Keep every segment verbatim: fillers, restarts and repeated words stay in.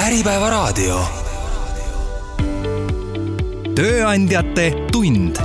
Äripäevaraadio. Tööandjate tund.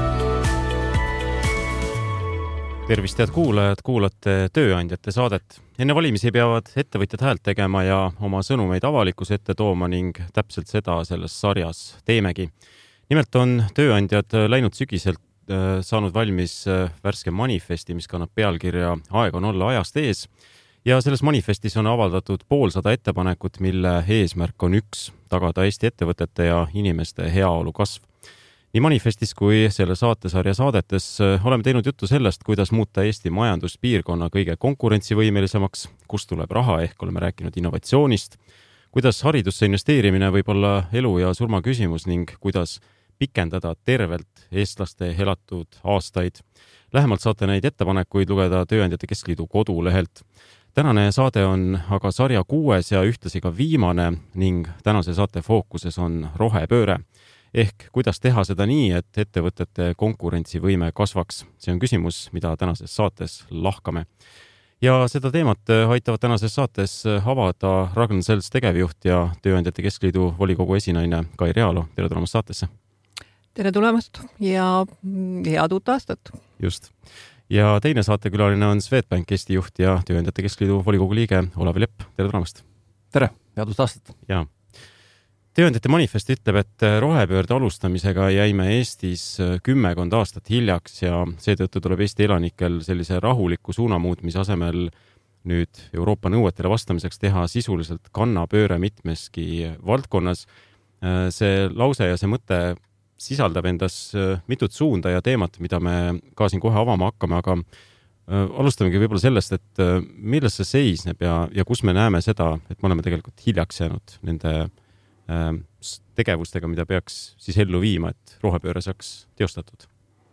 Tervist, head kuulajad, kuulate Tööandjate saadet. Enne valimisi peavad ettevõtjad häält tegema ja oma sõnumeid avalikkuse ette tooma ning täpselt seda selles sarjas teemegi. Nimelt on tööandjad läinud sügiselt saanud valmis värske manifesti, mis kannab pealkirja Aeg on olla ajast ees. Ja selles manifestis on avaldatud poolsada ettepanekut, mille eesmärk on üks, tagada Eesti ettevõtete ja inimeste heaolu kasv. Nii manifestis kui selle saatesarja saadetes oleme teinud juttu sellest, kuidas muuta Eesti majanduspiirkonna kõige konkurentsivõimelisemaks, kust tuleb raha, ehk oleme rääkinud innovatsioonist, kuidas haridusse investeerimine võib olla elu ja surma küsimus ning kuidas pikendada tervelt eestlaste elatud aastaid. Lähemalt saate neid ettepanekuid lugeda Tööandjate Keskliidu kodulehelt. Tänane saade on aga sarja kuues ja ühtlasi ka viimane ning tänase saate fookuses on rohepööre. Ehk kuidas teha seda nii, et ettevõtete konkurentsivõime kasvaks. See on küsimus, mida tänases saates lahkame. Ja seda teemat aitavad tänases saates avada Ragn Sells tegevjuht ja Tööandjate Keskliidu volikogu esinaine Kai Realo. Tere tulemast saatesse. Tere tulemast ja head uut aastat. Just. Ja teine saatekülaline on Swedbank Eesti juht ja Tööandjate Keskliidu volikogu liige Olavi Lepp. Tere tulemast. Tere, head uut aastat. Ja. Tööandjate manifest ütleb, et rohepöörde alustamisega jäime Eestis kümmekond aastat hiljaks ja seetõttu tuleb Eesti elanikel sellise rahuliku suunamuutmise asemel nüüd Euroopa nõuetele vastamiseks teha sisuliselt kannapööre mitmeski valdkonnas. See lause ja see mõte sisaldab endas mitut suunda ja teemat, mida me ka siin kohe avama hakkame, aga alustamegi võib-olla sellest, et milles see seisneb ja, ja kus me näeme seda, et me oleme tegelikult hiljaks jäänud nende tegevustega, mida peaks siis ellu viima, et rohepööre saaks teostatud.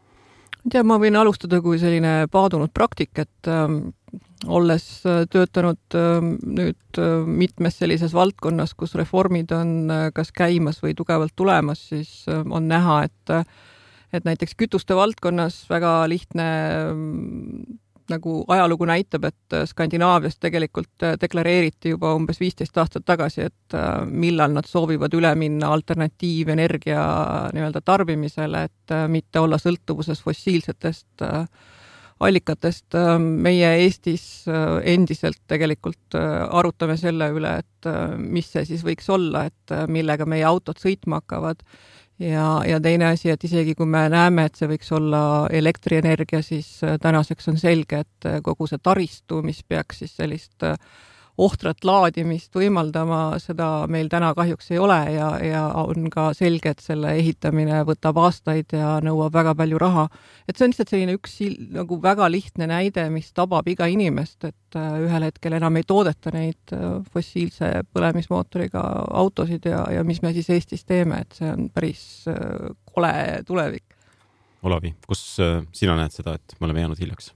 Ja ma võin alustada kui selline paadunud praktik, et äh, olles töötanud äh, nüüd äh, mitmes sellises valdkonnas, kus reformid on äh, kas käimas või tugevalt tulemas, siis äh, on näha, et, et näiteks kütuste valdkonnas väga lihtne äh, nagu ajalugu näitab, et Skandinaavias tegelikult deklareeriti juba umbes viisteist aastat tagasi, et millal nad soovivad üle minna alternatiivenergia nii-öelda tarbimisele, et mitte olla sõltuvuses fossiilsetest allikatest. Meie Eestis endiselt tegelikult arutame selle üle, et mis see siis võiks olla, et millega meie autod sõitma hakkavad. Ja, ja teine asi, et isegi kui me näeme, et see võiks olla elektrienergia, siis tänaseks on selge, et kogu see taristu, mis peaks siis sellist ohtrat laadimist võimaldama, seda meil täna kahjuks ei ole ja, ja on ka selge, et selle ehitamine võtab aastaid ja nõuab väga palju raha. Et see on lihtsalt selline üks nagu väga lihtne näide, mis tabab iga inimest, et ühel hetkel enam ei toodeta neid fossiilse põlemismootoriga autosid ja, ja mis me siis Eestis teeme, et see on päris kole tulevik. Olavi, kus sina näed seda, et me oleme jäänud hiljaks?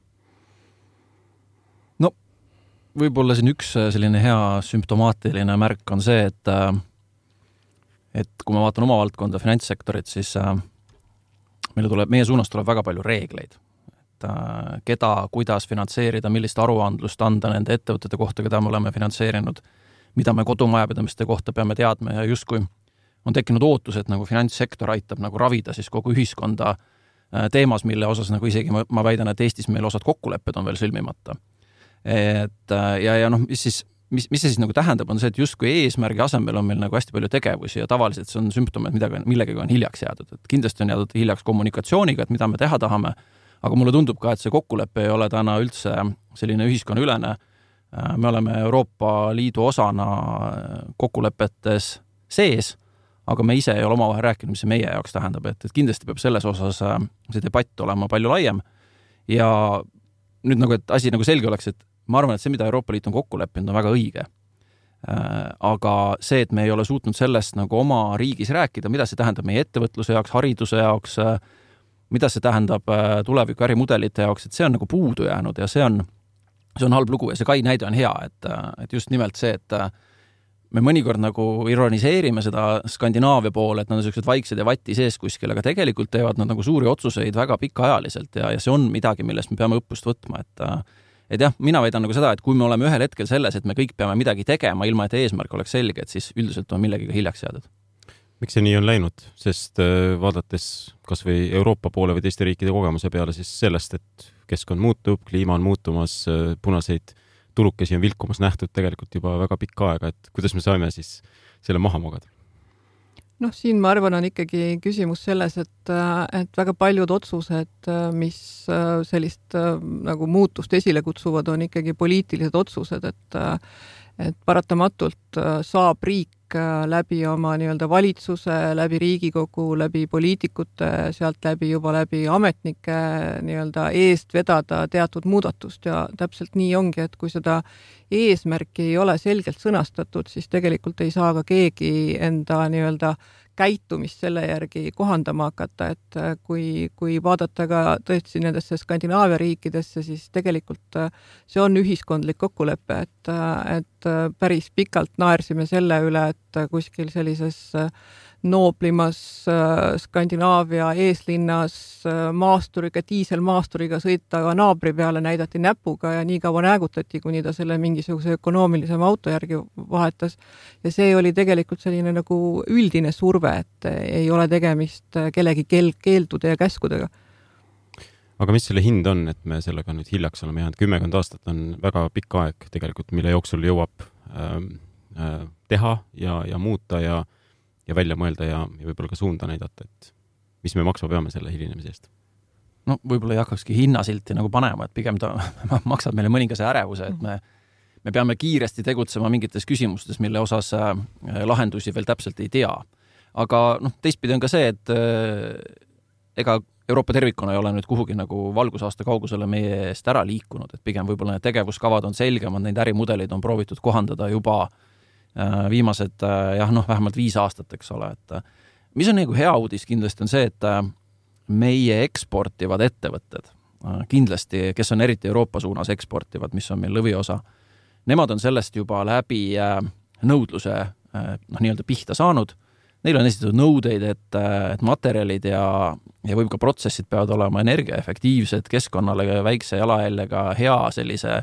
No, võib-olla siin üks selline hea sümptomaatiline märk on see, et, et kui ma vaatan oma valdkonda finantssektorit, siis meile tuleb, meie suunas tuleb väga palju reegleid. Et keda, kuidas finantseerida, millist aruandlust anda nende ettevõtete kohta, keda me oleme finantseerinud, mida me kodumajapidamiste kohta peame teadma ja justkui on tekkinud ootus, et nagu finantssektor aitab nagu ravida siis kogu ühiskonda teemas, mille osas nagu isegi ma, ma väidan, et Eestis meil osad kokkulepped on veel sõlmimata. Et, ja, ja noh, mis, siis, mis, mis see siis nagu tähendab, on see, et justkui eesmärgi asemel on meil nagu hästi palju tegevusi ja tavaliselt see on sümptom, et midagi, millegagi on hiljaks jäädud. Et kindlasti on jäädud hiljaks kommunikatsiooniga, et mida me teha tahame, aga mulle tundub ka, et see kokkulepe ei ole täna üldse selline ühiskonna ülene. Me oleme Euroopa Liidu osana kokkulepetes sees, aga me ise ei ole omavahel rääkinud, mis see meie jaoks tähendab, et, et kindlasti peab selles osas see debatt olema palju laiem ja nüüd nagu, et asi nagu selge oleks, et ma arvan, et see, mida Euroopa Liit on kokku leppinud, on väga õige. Aga see, et me ei ole suutnud sellest nagu oma riigis rääkida, mida see tähendab meie ettevõtluse jaoks, hariduse jaoks, mida see tähendab tuleviku ärimudelite jaoks, et see on nagu puudu jäänud ja see on, see on halb lugu ja see Kai näide on hea, et, et just nimelt see, et me mõnikord nagu ironiseerime seda Skandinaavia poole, et nad on sellised vaiksed ja vatti sees kuskil, aga tegelikult teevad nad nagu suuri otsuseid väga pikaajaliselt ja, ja see on midagi, millest me peame õppust võtma, et et jah, mina väidan nagu seda, et kui me oleme ühel hetkel selles, et me kõik peame midagi tegema, ilma et eesmärk oleks selge, et siis üldiselt on millegiga hiljaks jäädud. Miks see nii on läinud? Sest vaadates kas või Euroopa poole või teiste riikide kogemuse peale, siis sellest, et keskkond muutub, kliima on muutumas, punaseid tulukesi on vilkumas nähtud tegelikult juba väga pikka aega, et kuidas me saime siis selle maha magada? Noh, siin ma arvan on ikkagi küsimus selles, et, et väga paljud otsused, mis sellist nagu muutust esile kutsuvad, on ikkagi poliitilised otsused, et, et paratamatult saab riik läbi oma nii-öelda valitsuse, läbi Riigikogu, läbi poliitikute, sealt läbi juba läbi ametnike nii-öelda eest vedada teatud muudatust ja täpselt nii ongi, et kui seda eesmärki ei ole selgelt sõnastatud, siis tegelikult ei saa ka keegi enda nii-öelda käitumist selle järgi kohandama hakata, et kui, kui vaadata ka tõesti nendesse Skandinaavia riikidesse, siis tegelikult see on ühiskondlik kokkulepe, et, et päris pikalt naersime selle üle, et kuskil sellises nooblimas Skandinaavia eeslinnas maasturiga, diiselmaasturiga sõita ka naabri peale näidati näpuga ja nii kaua näägutati, kuni ta selle mingisuguse ökonoomilisema auto järgi vahetas. Ja see oli tegelikult selline nagu üldine surve, et ei ole tegemist kellegi keel, keeldude ja käskudega. Aga mis selle hind on, et me sellega nüüd hiljaks oleme jäänud? Kümmekond aastat on väga pikk aeg tegelikult, mille jooksul jõuab äh, äh, teha ja, ja muuta ja ja välja mõelda ja, ja võib-olla ka suunda näidata, et mis me maksma peame selle hilinemise eest? No võib-olla ei hakkakski hinnasilti nagu panema, et pigem ta maksab meile mõningase ärevuse, et me, me peame kiiresti tegutsema mingites küsimustes, mille osas lahendusi veel täpselt ei tea. Aga noh, teistpidi on ka see, et ega Euroopa tervikuna ei ole nüüd kuhugi nagu valgusaasta kaugusele meie eest ära liikunud, et pigem võib-olla need tegevuskavad on selgemad, neid ärimudeleid on proovitud kohandada juba viimased, jah, noh, vähemalt viis aastat, eks ole, et mis on nagu hea uudis kindlasti on see, et meie eksportivad ettevõtted, kindlasti, kes on eriti Euroopa suunas eksportivad, mis on meil lõviosa, nemad on sellest juba läbi nõudluse noh, nii-öelda pihta saanud. Neil on esitatud nõudeid, et, et materjalid ja, ja võib ka protsessid peavad olema energiaefektiivsed, keskkonnale väikse jalajäljega hea sellise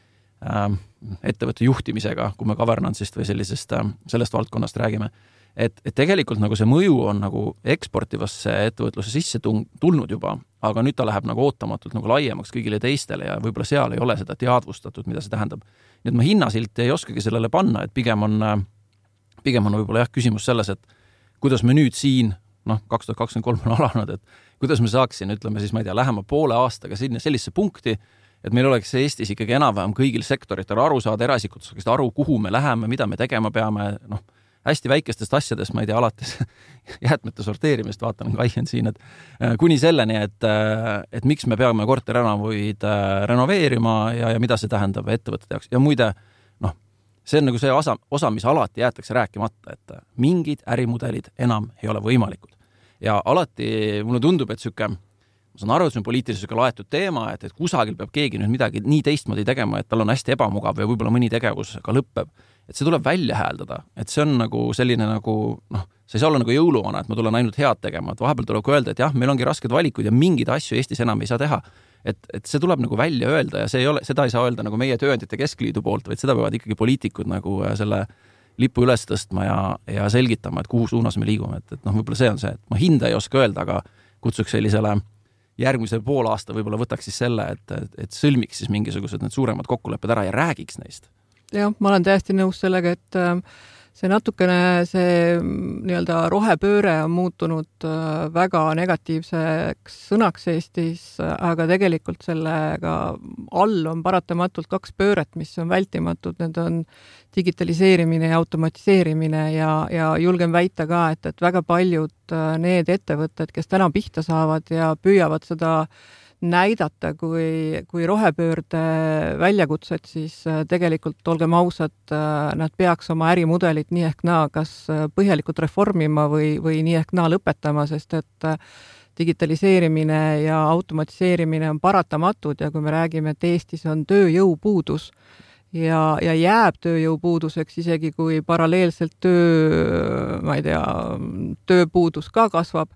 ettevõtte juhtimisega, kui me governance'ist või sellisest, sellest valdkonnast räägime. Et, et tegelikult nagu see mõju on nagu eksportivasse ettevõtluse sisse tulnud juba, aga nüüd ta läheb nagu ootamatult nagu laiemaks kõigile teistele ja võib-olla seal ei ole seda teadvustatud, mida see tähendab. Nii et ma hinnasilti ei oskagi sellele panna, et pigem on, pigem on võib-olla jah küsimus selles, et kuidas me nüüd siin, noh, kaks tuhat kakskümmend kolm on alanud, et kuidas me saaksin, ütleme siis, ma ei tea, lähema poole aastaga sinna sellise punkti, et meil oleks Eestis ikkagi enam-vähem kõigil sektoritel aru saada, eraisikud saaksid aru, kuhu me läheme, mida me tegema peame, noh, hästi väikestest asjadest, ma ei tea, alates jäätmete sorteerimist, vaatan Kaien siin, et kuni selleni, et, et miks me peame korterelamuid renoveerima ja, ja mida see tähendab ettevõtete jaoks. Ja muide, noh, see on nagu see osa, osa, mis alati jäetakse rääkimata, et mingid ärimudelid enam ei ole võimalikud. Ja alati mulle tundub, et süke ma saan aru, et see on poliitiliselt laetud teema, et, et kusagil peab keegi nüüd midagi nii teistmoodi tegema, et tal on hästi ebamugav ja võib-olla mõni tegevus ka lõppeb. Et see tuleb välja hääldada, et see on nagu selline nagu, noh, see ei saa olla nagu jõuluvana, et ma tulen ainult head tegema, et vahepeal tuleb öelda, et jah, meil ongi rasked valikud ja mingid asju Eestis enam ei saa teha. Et, et see tuleb nagu välja öelda ja see ei ole, seda ei saa öelda nagu meie tööandjate keskliidu poolt, vaid seda peavad ikkagi poliitikud nagu selle lipu üles tõstma ja, ja selgitama, et kuhu suunas me liigume, et, et noh, võib-olla see on see, et ma hinda ei oska öelda, aga kutsuks sellisele järgmise pool aasta võib-olla võtaks siis selle, et, et, et sõlmiks siis mingisugused need suuremad kokkulepped ära ja räägiks neist. Jah, ma olen täiesti nõus sellega, et see natukene see nii-öelda rohepööre on muutunud väga negatiivseks sõnaks Eestis, aga tegelikult sellega all on paratamatult kaks pööret, mis on vältimatud. Need on digitaliseerimine ja automatiseerimine ja, ja julgen väita ka, et, et väga paljud need ettevõtted, kes täna pihta saavad ja püüavad seda näidata, kui, kui rohepöörde väljakutset, siis tegelikult olgem ausad, nad peaks oma ärimudelit nii ehk naa kas põhjalikult reformima või, või nii ehk naa lõpetama, sest et digitaliseerimine ja automatiseerimine on paratamatud ja kui me räägime, et Eestis on tööjõupuudus ja, ja jääb tööjõupuuduseks, isegi kui paralleelselt töö, ma ei tea, tööpuudus ka kasvab,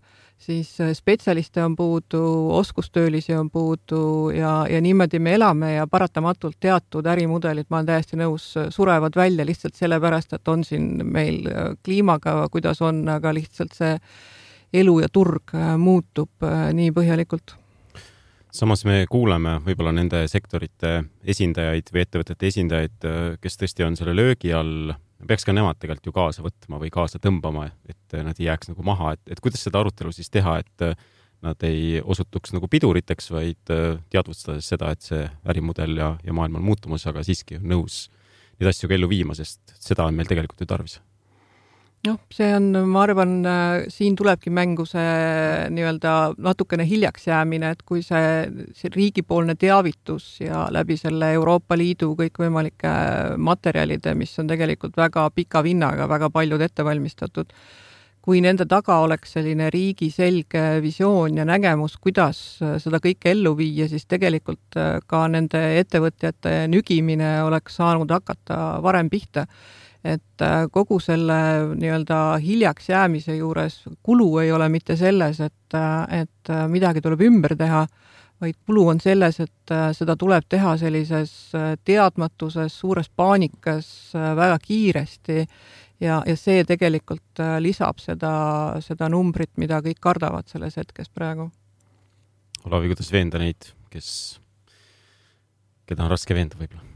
siis spetsialiste on puudu, oskustöölisi on puudu ja, ja niimoodi me elame ja paratamatult teatud ärimudelid, ma olen täiesti nõus, surevad välja lihtsalt sellepärast, et on siin meil kliimaga, kuidas on, aga lihtsalt see elu ja turg muutub nii põhjalikult. Samas me kuuleme võib-olla nende sektorite esindajaid või ettevõtete esindajaid, kes tõesti on selle löögi all, peaks ka nemad tegelikult ju kaasa võtma või kaasa tõmbama, et nad ei jääks nagu maha, et, et kuidas seda arutelu siis teha, et nad ei osutuks nagu piduriteks, vaid teadvustades seda, et see ärimudel ja, ja maailm on muutumas, aga siiski on nõus neid asju ka ellu viima, sest seda on meil tegelikult ju tarvis. Noh, see on, ma arvan, siin tulebki mängu see nii-öelda natukene hiljaks jäämine, et kui see, see riigipoolne teavitus ja läbi selle Euroopa Liidu kõikvõimalike materjalide, mis on tegelikult väga pika vinnaga, väga paljud ettevalmistatud, kui nende taga oleks selline riigi selge visioon ja nägemus, kuidas seda kõike ellu viia, siis tegelikult ka nende ettevõtjate nügimine oleks saanud hakata varem pihta. Et kogu selle nii-öelda hiljaks jäämise juures kulu ei ole mitte selles, et, et midagi tuleb ümber teha, vaid kulu on selles, et seda tuleb teha sellises teadmatuses, suures paanikas väga kiiresti ja, ja see tegelikult lisab seda, seda numbrit, mida kõik kardavad selles hetkes praegu. Olavi, kuidas veenda neid, kes, keda on raske veenda võib-olla?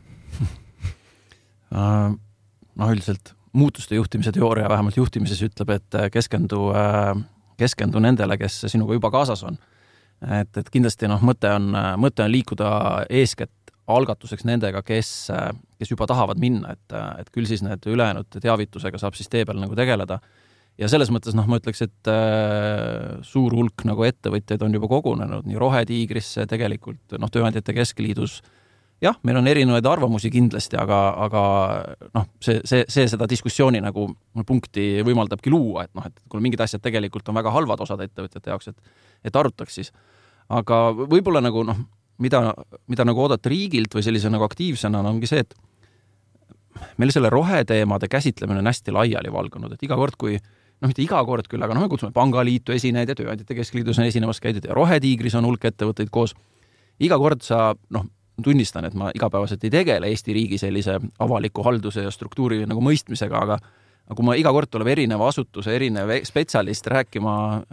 noh, üldiselt muutuste juhtimise teooria vähemalt juhtimises ütleb, et keskendu, keskendu nendele, kes sinuga juba kaasas on. Et, et kindlasti noh, mõte on, mõte on liikuda eeskätt algatuseks nendega, kes, kes juba tahavad minna, et, et küll siis need ülejäänud teavitusega saab siis tee peal nagu tegeleda. Ja selles mõttes noh, ma ütleks, et äh, suur hulk nagu ettevõtjaid on juba kogunenud nii Rohetiigrisse tegelikult, noh, Tööandjate Keskliidus. Jah, meil on erinevaid arvamusi kindlasti, aga, aga noh, see, see, see seda diskussiooni nagu punkti võimaldabki luua, et noh, et kui mingid asjad tegelikult on väga halvad osad ettevõtjate jaoks, et, et arutaks siis. Aga võib-olla nagu noh, mida, mida nagu oodata riigilt või sellise nagu aktiivsena ongi see, et meil selle roheteemade käsitlemine on hästi laiali valgunud, et iga kord, kui noh, mitte iga kord küll, aga noh, me kutsume Pangaliitu esineid ja Tööandjate Keskliidus on esinemas käidud ja Rohetiigris on hulk ettevõtteid koos. Iga kord sa noh, tunnistan, et ma igapäevaselt ei tegele Eesti riigi sellise avaliku halduse ja struktuuri nagu mõistmisega, aga, aga kui ma iga kord tuleb erineva asutuse, erinev spetsialist rääkima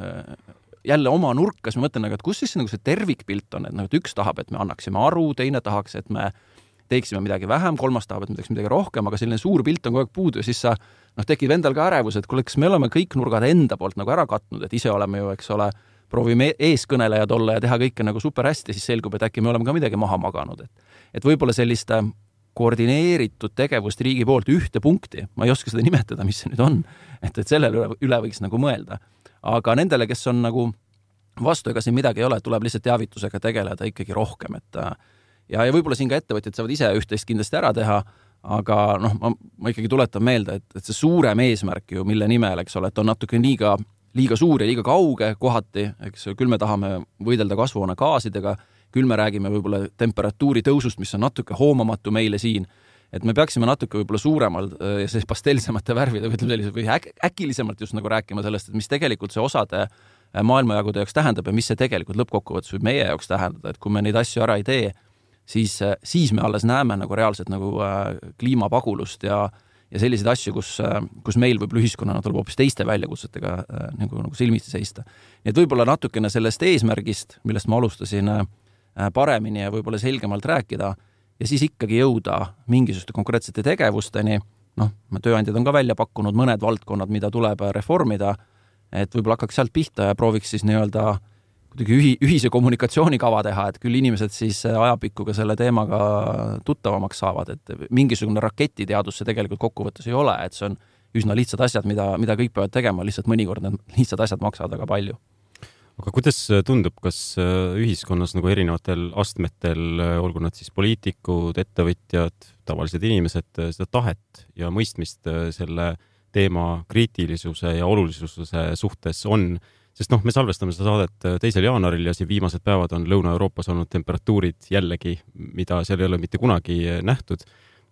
jälle oma nurka, siis ma mõtlen, et kus siis nagu see tervikpilt on, et nagu, et üks tahab, et me annaksime aru, teine tahaks, et me teeksime midagi vähem, kolmas tahab, et me teeksime midagi rohkem, aga selline suur pilt on kogu aeg puudu ja siis sa noh, tekib endal ka ärevus, et kuule, kas me oleme kõik nurgad enda poolt nagu ära katnud, et ise oleme ju, eks ole, proovime eeskõnelejad olla ja teha kõike nagu super hästi, siis selgub, et äkki me oleme ka midagi maha maganud. Et, et võib-olla sellist koordineeritud tegevust riigi poolt ühte punkti, ma ei oska seda nimetada, mis see nüüd on, et, et sellele üle võiks nagu mõelda. Aga nendele, kes on nagu vastu, ega siin midagi ei ole, tuleb lihtsalt teavitusega tegeleda ikkagi rohkem. Et, ja, ja võib-olla siin ka ettevõtjad saavad ise üht-teist kindlasti ära teha, aga noh, ma, ma ikkagi tuletan meelde, et, et see suurem eesmärk ju, mille nimel, eks ole, et on natuke liiga liiga suur ja liiga kauge kohati, eks küll me tahame võidelda kasvuhoonegaasidega, küll me räägime võib-olla temperatuuri tõusust, mis on natuke hoomamatu meile siin, et me peaksime natuke võib-olla suuremalt ja siis pastelsemate värvide või, või äk, äkilisemalt just nagu rääkima sellest, et mis tegelikult see osade maailmajagude jaoks tähendab ja mis see tegelikult lõppkokkuvõttes võib meie jaoks tähendada, et kui me neid asju ära ei tee, siis, siis me alles näeme nagu reaalselt nagu kliimapagulust ja ja selliseid asju, kus, kus meil võib ühiskonnana tuleb hoopis teiste väljakutsetega nagu, nagu silmitsi seista. Nii et võib-olla natukene sellest eesmärgist, millest ma alustasin paremini ja võib-olla selgemalt rääkida ja siis ikkagi jõuda mingisuguste konkreetsete tegevusteni. Noh, tööandjad on ka välja pakkunud mõned valdkonnad, mida tuleb reformida, et võib-olla hakkaks sealt pihta ja prooviks siis nii-öelda ühi, ühise kommunikatsioonikava teha, et küll inimesed siis ajapikku ka selle teemaga tuttavamaks saavad, et mingisugune raketiteadus see tegelikult kokkuvõttes ei ole, et see on üsna lihtsad asjad, mida, mida kõik peavad tegema, lihtsalt mõnikord need lihtsad asjad maksavad väga palju. Aga kuidas tundub, kas ühiskonnas nagu erinevatel astmetel, olgu nad siis poliitikud, ettevõtjad, tavalised inimesed, seda tahet ja mõistmist selle teema kriitilisuse ja olulisuse suhtes on? Sest noh, me salvestame seda saadet teisel jaanuaril ja siin viimased päevad on Lõuna-Euroopas olnud temperatuurid jällegi, mida seal ei ole mitte kunagi nähtud.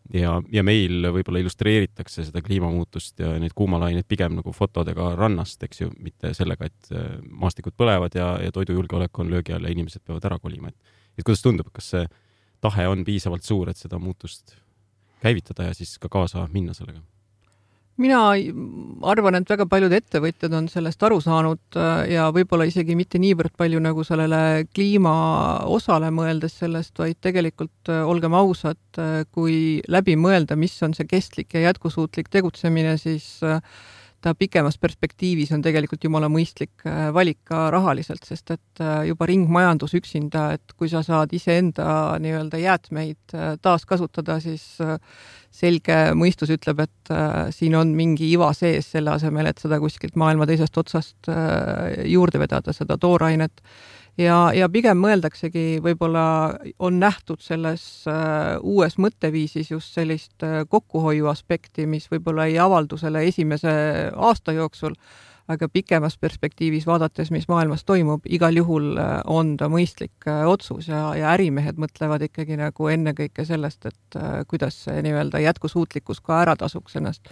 ja, ja meil võib-olla illustreeritakse seda kliimamuutust ja neid kuumalaineid pigem nagu fotodega rannast, eks ju, mitte sellega, et maastikud põlevad ja, ja toidujulgeolek on löögi all ja inimesed peavad ära kolima. Et, et kuidas tundub, kas see tahe on piisavalt suur, et seda muutust käivitada ja siis ka kaasa minna sellega? Mina arvan, et väga paljud ettevõtjad on sellest aru saanud ja võib-olla isegi mitte niivõrd palju nagu sellele kliima osale mõeldes sellest, vaid tegelikult olgem ausad, kui läbi mõelda, mis on see kestlik ja jätkusuutlik tegutsemine, siis ta pikemas perspektiivis on tegelikult jumala mõistlik valik ka rahaliselt, sest et juba ringmajandus üksinda, et kui sa saad iseenda nii-öelda jäätmeid taas kasutada, siis selge mõistus ütleb, et siin on mingi iva sees selle asemel, et seda kuskilt maailma teisest otsast juurde vedada, seda toorainet. Ja, ja pigem mõeldaksegi, võib-olla on nähtud selles uues mõtteviisis just sellist kokkuhoiu aspekti, mis võib-olla ei avaldu selle esimese aasta jooksul, aga pikemas perspektiivis vaadates, mis maailmas toimub, igal juhul on ta mõistlik otsus ja, ja ärimehed mõtlevad ikkagi nagu ennekõike sellest, et kuidas see nii-öelda jätkusuutlikkus ka ära tasuks ennast.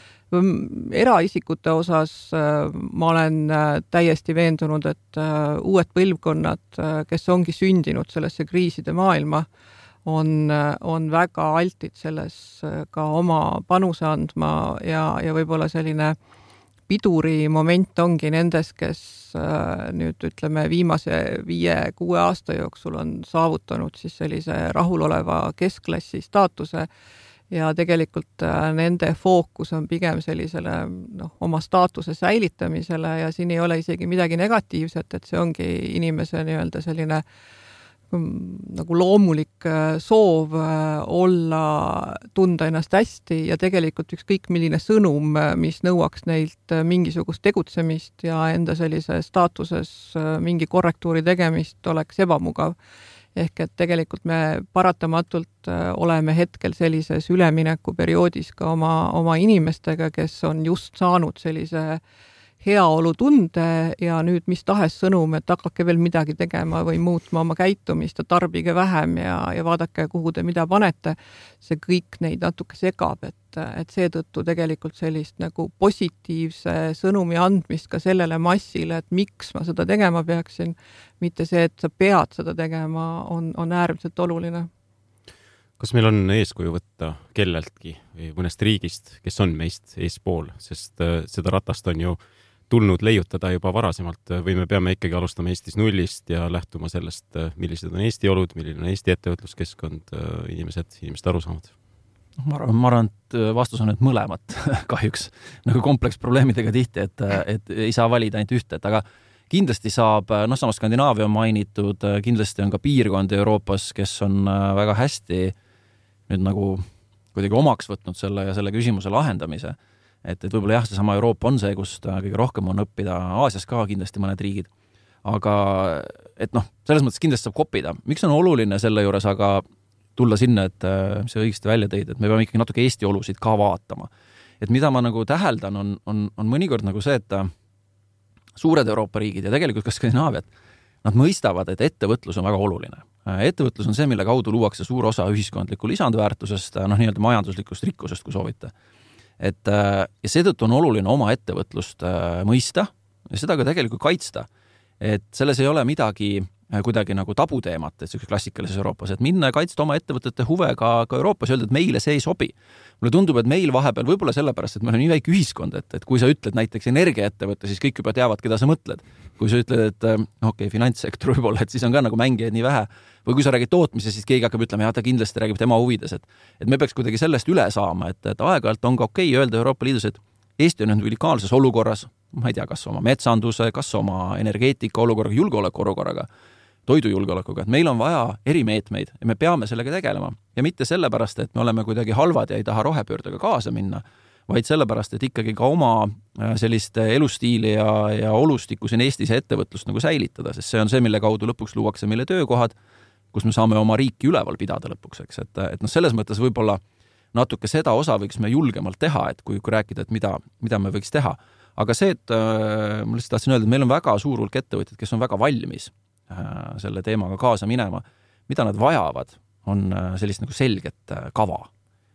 Eraisikute osas ma olen täiesti veendunud, et uued põlvkonnad, kes ongi sündinud sellesse kriiside maailma, on, on väga altid selles ka oma panuse andma ja, ja võib-olla selline piduri moment ongi nendes, kes nüüd ütleme viimase viie-kuue aasta jooksul on saavutanud siis sellise rahuloleva keskklassi staatuse ja tegelikult nende fookus on pigem sellisele noh, oma staatuse säilitamisele ja siin ei ole isegi midagi negatiivset, et see ongi inimese nii-öelda selline nagu loomulik soov olla, tunda ennast hästi ja tegelikult ükskõik milline sõnum, mis nõuaks neilt mingisugust tegutsemist ja enda sellise staatuses mingi korrektuuri tegemist oleks ebamugav. Ehk et tegelikult me paratamatult oleme hetkel sellises üleminekuperioodis ka oma, oma inimestega, kes on just saanud sellise heaolu tunde ja nüüd mis tahes sõnum, et hakake veel midagi tegema või muutma oma käitumist ja tarbige vähem ja, ja vaadake, kuhu te mida panete. See kõik neid natuke segab, et, et seetõttu tegelikult sellist nagu positiivse sõnumi andmist ka sellele massile, et miks ma seda tegema peaksin, mitte see, et sa pead seda tegema, on, on äärmiselt oluline. Kas meil on eeskuju võtta kelleltki või mõnest riigist, kes on meist eespool, sest seda ratast on ju tulnud leiutada juba varasemalt või me peame ikkagi alustama Eestis nullist ja lähtuma sellest, millised on Eesti olud, milline on Eesti ettevõtluskeskkond, inimesed, inimesed aru saavad? Ma arvan, ma arvan, et vastus on, et mõlemat kahjuks nagu kompleksprobleemidega tihti, et, et ei saa valida ainult ühte, et aga kindlasti saab, noh, sama Skandinaavia on mainitud, kindlasti on ka piirkondi Euroopas, kes on väga hästi nüüd nagu kuidagi omaks võtnud selle ja selle küsimuse lahendamise. Et, et võib-olla jah, see sama Euroopa on see, kust kõige rohkem on õppida, Aasias ka kindlasti mõned riigid. Aga et noh, selles mõttes kindlasti saab kopida. Miks on oluline selle juures aga tulla sinna, et see õigesti välja tõid, et me peame ikkagi natuke Eesti olusid ka vaatama. Et mida ma nagu täheldan, on, on, on mõnikord nagu see, et suured Euroopa riigid ja tegelikult ka Skandinaaviat, nad mõistavad, et ettevõtlus on väga oluline. Ettevõtlus on see, mille kaudu luuakse suur osa ühiskondliku lisandväärtusest, noh, nii-öelda majanduslikust rikkusest, kui soovite. Et, ja seetõttu on oluline oma ettevõtlust mõista ja seda ka tegelikult kaitsta. Et selles ei ole midagi kuidagi nagu tabuteemat, et sellises klassikalises Euroopas, et minna ja kaitsta oma ettevõtete huve ka, ka Euroopas ja öelda, et meile see ei sobi. Mulle tundub, et meil vahepeal võib-olla sellepärast, et meil on nii väike ühiskond, et, et kui sa ütled näiteks energiaettevõtte, siis kõik juba teavad, keda sa mõtled. Kui sa ütled, et okei, okay, finantssektor võib-olla, et siis on ka nagu mängijaid nii vähe. Või kui sa räägid tootmise, siis keegi hakkab ütlema, ja ta kindlasti räägib tema huvides. Et, et me peaks kuidagi sellest üle saama, et, et aeg-ajalt on ka okei okay öelda Euroopa Liidus, et Eesti on unikaalses olukorras, ma ei tea, kas oma metsanduse, kas oma energeetika olukorraga, julgeoleku olukorraga, toidujulgeolekuga, et meil on vaja erimeetmeid ja me peame sellega tegelema. Ja mitte sellepärast, et me oleme kuidagi halvad ja ei taha rohepöördega kaasa minna, vaid sellepärast, et ikkagi ka oma sellist elustiili ja, ja olustikku siin Eestis ettevõtlust nagu säilitada, sest see on see, mille kaudu lõpuks luuakse meile töökohad, kus me saame oma riiki üleval pidada lõpuks, eks, et, et no selles mõttes võib-olla natuke seda osa võiks me julgemalt teha, et kui, kui rääkida, et mida, mida me võiks teha. Aga see, et äh, ma lihtsalt tahtsin öelda, et meil on väga suur hulk ettevõtjad, kes on väga valmis äh, selle teemaga kaasa minema. Mida nad vajavad, on äh, sellist nagu selget äh, kava.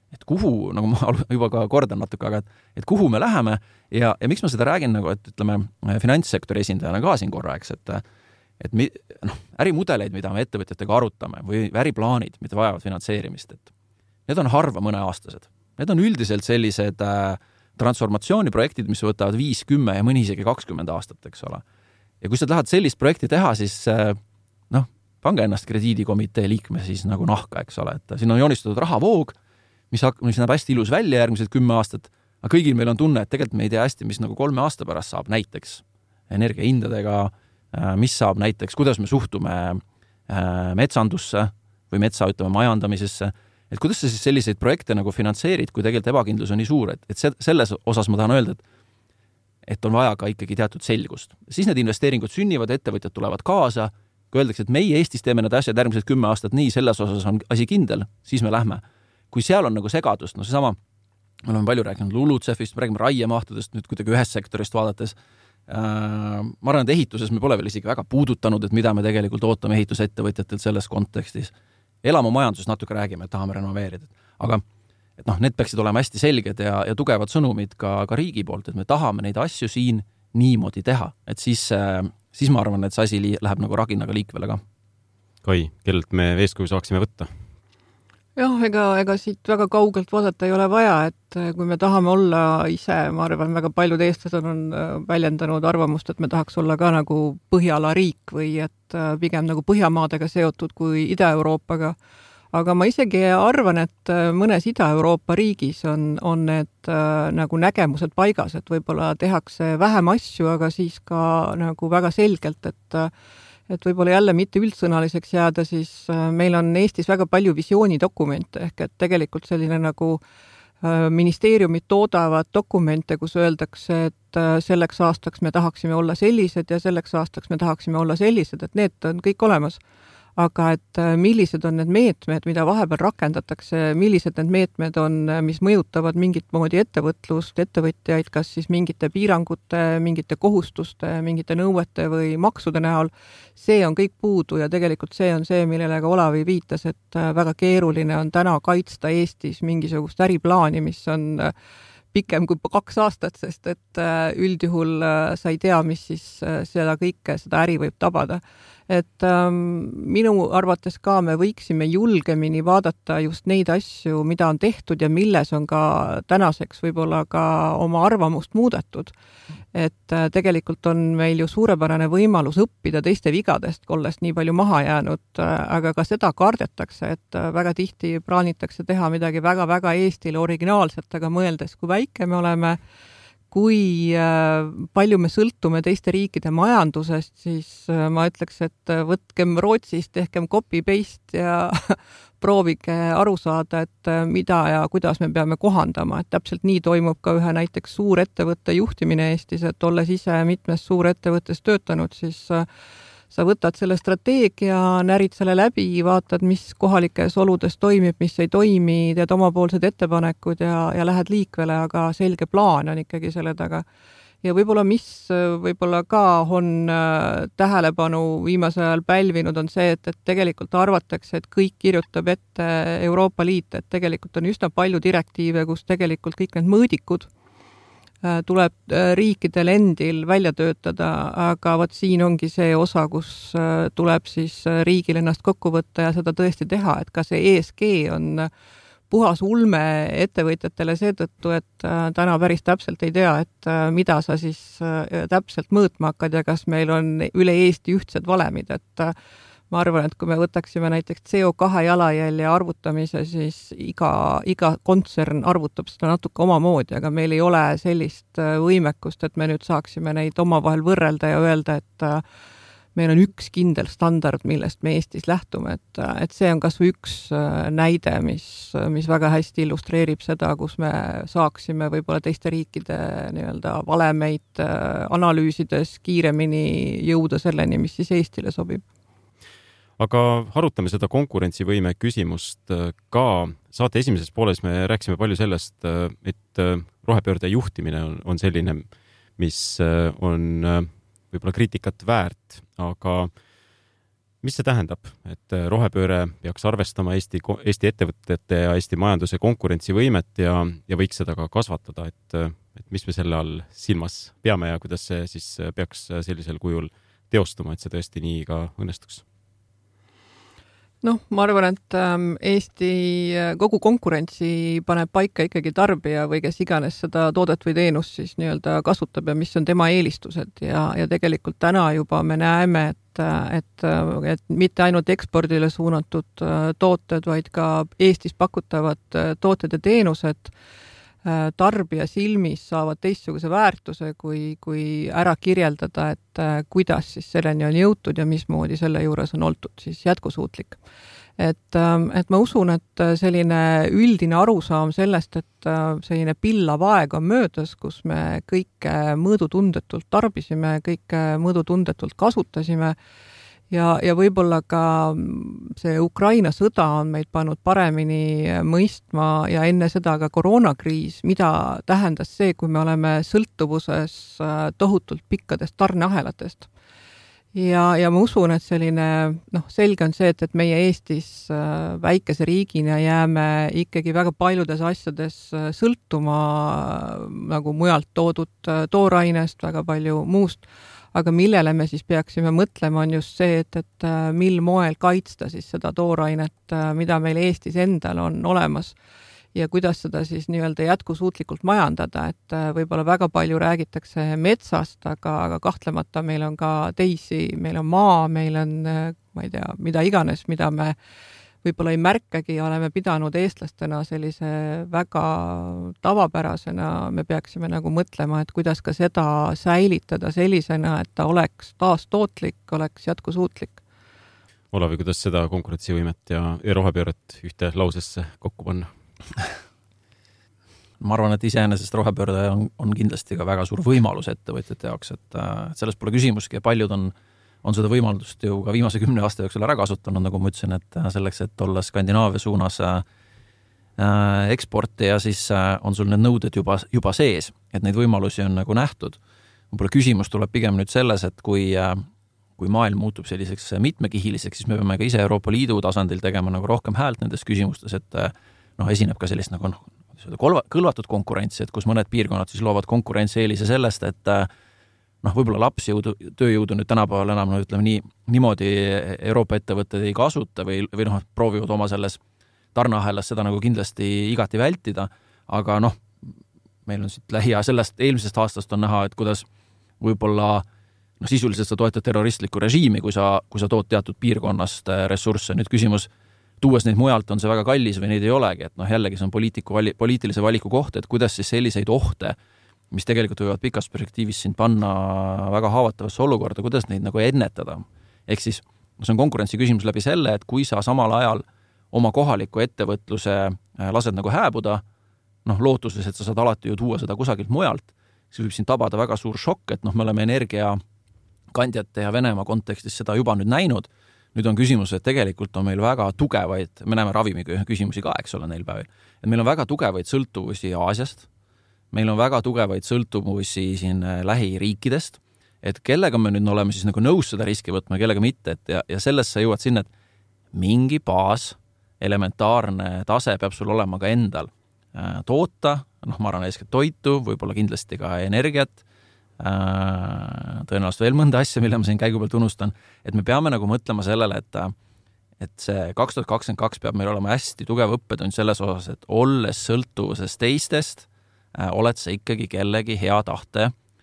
et kuhu, nagu ma juba ka kordan natuke, aga et, et kuhu me läheme ja, ja miks ma seda räägin nagu, et ütleme, finantssektori esindajana ka siin korra, eks, et et mi, noh, ärimudeleid, mida me ettevõtjatega arutame või äriplaanid, mida vajavad finantseerimist, et need on harva mõneaastased. Need on üldiselt sellised äh, transformatsiooniprojektid, mis võtavad viis, kümme ja mõni isegi kakskümmend aastat, eks ole. Ja kui sa tahad sellist projekti teha, siis äh, noh, pange ennast krediidikomitee liikme siis nagu nahka, eks ole, et siin on joonistatud rahavoog, mis, mis näeb hästi ilus välja järgmised kümme aastat, aga kõigil meil on tunne, et tegelikult me ei tea hästi, mis nagu kolme aasta pärast saab näiteks energiahindadega, mis saab näiteks, kuidas me suhtume metsandusse või metsa, ütleme, majandamisesse, et kuidas sa siis selliseid projekte nagu finantseerid, kui tegelikult ebakindlus on nii suur, et, et selles osas ma tahan öelda, et, et on vaja ka ikkagi teatud selgust. Siis need investeeringud sünnivad, ettevõtjad tulevad kaasa, kui öeldakse, et meie Eestis teeme need asjad järgmised kümme aastat nii, selles osas on asi kindel, siis me lähme. Kui seal on nagu segadust, no seesama, me oleme palju rääkinud LULUCEF-ist, me räägime raiemahtudest nüüd kuidagi ühest sektorist vaadates. Ma arvan, et ehituses me pole veel isegi väga puudutanud, et mida me tegelikult ootame ehitusettevõtjatelt selles kontekstis. Elamu majanduses natuke räägime, et tahame renoveerida. Aga et noh, need peaksid olema hästi selged ja, ja tugevad sõnumid ka, ka riigi poolt, et me tahame neid asju siin niimoodi teha. Et siis, siis ma arvan, et see asi läheb nagu raginaga liikvele ka. Kai, kellelt me eeskuju saaksime võtta? Jah, ega, ega siit väga kaugelt vaadata ei ole vaja, et kui me tahame olla ise, ma arvan, väga paljud eestlased on väljendanud arvamust, et me tahaks olla ka nagu Põhjala riik või et pigem nagu Põhjamaadega seotud kui Ida-Euroopaga. Aga ma isegi arvan, et mõnes Ida-Euroopa riigis on, on need nagu nägemused paigas, et võib-olla tehakse vähem asju, aga siis ka nagu väga selgelt, et et võib-olla jälle mitte üldsõnaliseks jääda, siis meil on Eestis väga palju visioonidokumente, ehk et tegelikult selline nagu ministeeriumid toodavad dokumente, kus öeldakse, et selleks aastaks me tahaksime olla sellised ja selleks aastaks me tahaksime olla sellised, et need on kõik olemas. Aga et millised on need meetmed, mida vahepeal rakendatakse, millised need meetmed on, mis mõjutavad mingit moodi ettevõtlust, ettevõtjaid, kas siis mingite piirangute, mingite kohustuste, mingite nõuete või maksude näol, see on kõik puudu ja tegelikult see on see, millele ka Olavi viitas, et väga keeruline on täna kaitsta Eestis mingisugust äriplaani, mis on pikem kui kaks aastat, sest et üldjuhul sa ei tea, mis siis seda kõike, seda äri võib tabada. Et ähm, minu arvates ka me võiksime julgemini vaadata just neid asju, mida on tehtud ja milles on ka tänaseks võib-olla ka oma arvamust muudetud. Et äh, tegelikult on meil ju suurepärane võimalus õppida teiste vigadest, olles nii palju maha jäänud, äh, aga ka seda kardetakse, et äh, väga tihti plaanitakse teha midagi väga-väga Eestile originaalset, aga mõeldes, kui väike me oleme, kui palju me sõltume teiste riikide majandusest, siis ma ütleks, et võtkem Rootsist, tehkem copy-paste ja proovige aru saada, et mida ja kuidas me peame kohandama. Et täpselt nii toimub ka ühe näiteks suurettevõtte juhtimine Eestis, et olles ise mitmes suurettevõttes töötanud, siis sa võtad selle strateegia, närid selle läbi, vaatad, mis kohalikes oludes toimib, mis ei toimi, teed omapoolsed ettepanekud ja, ja lähed liikvele, aga selge plaan on ikkagi selle taga. Ja võib-olla mis võib-olla ka on tähelepanu viimasel ajal pälvinud, on see, et, et tegelikult arvatakse, et kõik kirjutab ette Euroopa Liit, et tegelikult on üsna palju direktiive, kus tegelikult kõik need mõõdikud tuleb riikidel endil välja töötada, aga võt siin ongi see osa, kus tuleb siis riigil ennast kokku võtta ja seda tõesti teha, et ka see E S G on puhas ulme ettevõtjatele seetõttu, et täna päris täpselt ei tea, et mida sa siis täpselt mõõtma hakkad ja kas meil on üle Eesti ühtsed valemid, et ma arvan, et kui me võtaksime näiteks C O kahe jalajälje arvutamise, siis iga, iga kontsern arvutab seda natuke omamoodi, aga meil ei ole sellist võimekust, et me nüüd saaksime neid omavahel võrrelda ja öelda, et meil on üks kindel standard, millest me Eestis lähtume, et, et see on kas või üks näide, mis, mis väga hästi illustreerib seda, kus me saaksime võib-olla teiste riikide nii-öelda valemeid analüüsides kiiremini jõuda selleni, mis siis Eestile sobib. Aga harutame seda konkurentsivõime küsimust ka. Saate esimeses pooles me rääkisime palju sellest, et rohepöörde juhtimine on, on selline, mis on võib-olla kriitikat väärt, aga mis see tähendab, et rohepööre peaks arvestama Eesti, Eesti ettevõtete ja Eesti majanduse konkurentsivõimet ja, ja võiks seda ka kasvatada, et, et mis me selle all silmas peame ja kuidas see siis peaks sellisel kujul teostuma, et see tõesti nii ka õnnestuks? Noh, ma arvan, et Eesti kogu konkurentsi paneb paika ikkagi tarbija või kes iganes seda toodet või teenust siis nii-öelda kasutab ja mis on tema eelistused ja, ja tegelikult täna juba me näeme, et, et, et mitte ainult ekspordile suunatud tooted, vaid ka Eestis pakutavad tooted ja teenused tarbija silmis saavad teistsuguse väärtuse, kui, kui ära kirjeldada, et kuidas siis selleni on jõutud ja mismoodi selle juures on oldud siis jätkusuutlik. Et, et ma usun, et selline üldine arusaam sellest, et selline pillav aeg on möödas, kus me kõike mõõdutundetult tarbisime, kõike mõõdutundetult kasutasime, Ja, ja võib-olla ka see Ukraina sõda on meid pannud paremini mõistma ja enne seda ka koroonakriis, mida tähendas see, kui me oleme sõltuvuses tohutult pikkadest tarneahelatest. Ja, ja ma usun, et selline, noh, selge on see, et, et meie Eestis väikese riigina jääme ikkagi väga paljudes asjades sõltuma nagu mujalt toodud toorainest, väga palju muust, aga millele me siis peaksime mõtlema on just see, et, et mil moel kaitsta siis seda toorainet, mida meil Eestis endal on olemas ja kuidas seda siis nii-öelda jätkusuutlikult majandada, et võib-olla väga palju räägitakse metsast, aga, aga kahtlemata meil on ka teisi, meil on maa, meil on, ma ei tea, mida iganes, mida me võib-olla ei märkagi ja oleme pidanud eestlastena sellise väga tavapärasena, me peaksime nagu mõtlema, et kuidas ka seda säilitada sellisena, et ta oleks taastootlik, oleks jätkusuutlik. Olavi, kuidas seda konkurentsivõimet ja, ja rohepööret ühte lausesse kokku panna? Ma arvan, et iseenesest rohepöörde on, on kindlasti ka väga suur võimalus ettevõtjate jaoks, et, et sellest pole küsimuski ja paljud on on seda võimaldust ju ka viimase kümne aasta jooksul ära kasutanud, nagu ma ütlesin, et selleks, et olla Skandinaavia suunas eksporti ja siis on sul need nõuded juba, juba sees, et neid võimalusi on nagu nähtud. Võib-olla küsimus tuleb pigem nüüd selles, et kui, kui maailm muutub selliseks mitmekihiliseks, siis me peame ka ise Euroopa Liidu tasandil tegema nagu rohkem häält nendes küsimustes, et noh, esineb ka sellist nagu noh, kõlvatud konkurentsi, et kus mõned piirkonnad siis loovad konkurentsieelise sellest, et noh, võib-olla lapsjõudu, tööjõudu nüüd tänapäeval enam, no ütleme nii, niimoodi Euroopa ettevõtted ei kasuta või, või noh, proovivad oma selles tarneahelas seda nagu kindlasti igati vältida, aga noh, meil on siit lähia sellest eelmisest aastast on näha, et kuidas võib-olla noh, sisuliselt sa toetad terroristlikku režiimi, kui sa, kui sa tood teatud piirkonnast ressursse. Nüüd küsimus, tuues neid mujalt on see väga kallis või neid ei olegi, et noh, jällegi see on poliitiku vali, poliitilise valiku koht, et kuidas siis selliseid ohte mis tegelikult võivad pikas perspektiivis sind panna väga haavatavasse olukorda, kuidas neid nagu ennetada. Ehk siis see on konkurentsi küsimus läbi selle, et kui sa samal ajal oma kohaliku ettevõtluse lased nagu hääbuda, noh, lootuses, et sa saad alati ju tuua seda kusagilt mujalt, siis võib sind tabada väga suur šokk, et noh, me oleme energiakandjate ja Venemaa kontekstis seda juba nüüd näinud. Nüüd on küsimus, et tegelikult on meil väga tugevaid, me näeme ravimi küsimusi ka, eks ole, neil päevil, et meil on väga tugevaid sõltuvusi Aasiast, meil on väga tugevaid sõltuvusi siin lähiriikidest, et kellega me nüüd oleme siis nagu nõus seda riski võtma, kellega mitte, et ja, ja sellest sa jõuad sinna, et mingi baas, elementaarne tase peab sul olema ka endal toota, noh, ma arvan eeskätt toitu, võib-olla kindlasti ka energiat, tõenäoliselt veel mõnda asja, mille ma siin käigu pealt unustan, et me peame nagu mõtlema sellele, et et see kaks tuhat kakskümmend kaks peab meil olema hästi tugev õppetund selles osas, et olles sõltuvuses teistest, oled sa ikkagi kellegi hea tahte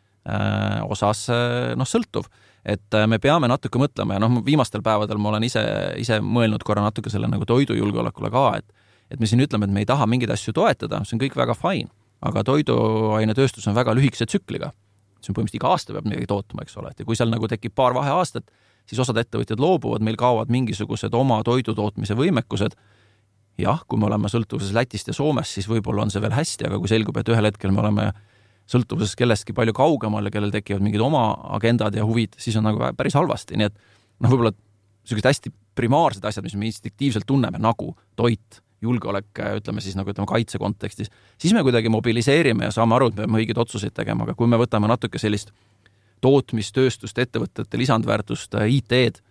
osas noh, sõltuv. Et me peame natuke mõtlema ja noh, viimastel päevadel ma olen ise, ise mõelnud korra natuke selle nagu toidujulgeolekule ka, et, et me siin ütleme, et me ei taha mingeid asju toetada, see on kõik väga fine, aga toiduainetööstus on väga lühikese tsükliga. See on põhimõtteliselt iga aasta peab midagi tootma, eks ole, et ja kui seal nagu tekib paar vaheaastat, siis osad ettevõtjad loobuvad, meil kaovad mingisugused oma toidutootmise võimekused. Jah, kui me oleme sõltuvuses Lätist ja Soomest, siis võib-olla on see veel hästi, aga kui selgub, et ühel hetkel me oleme sõltuvuses kellestki palju kaugemal ja kellel tekivad mingid oma agendad ja huvid, siis on nagu päris halvasti. Nii et noh, võib-olla sellised hästi primaarsed asjad, mis me instinktiivselt tunneme, nagu toit, julgeolek, ütleme siis nagu ütleme kaitse kontekstis, siis me kuidagi mobiliseerime ja saame aru, et me peame õigeid otsuseid tegema, aga kui me võtame natuke sellist tootmistööstust, ettevõtete lisandväärtust, I T-d,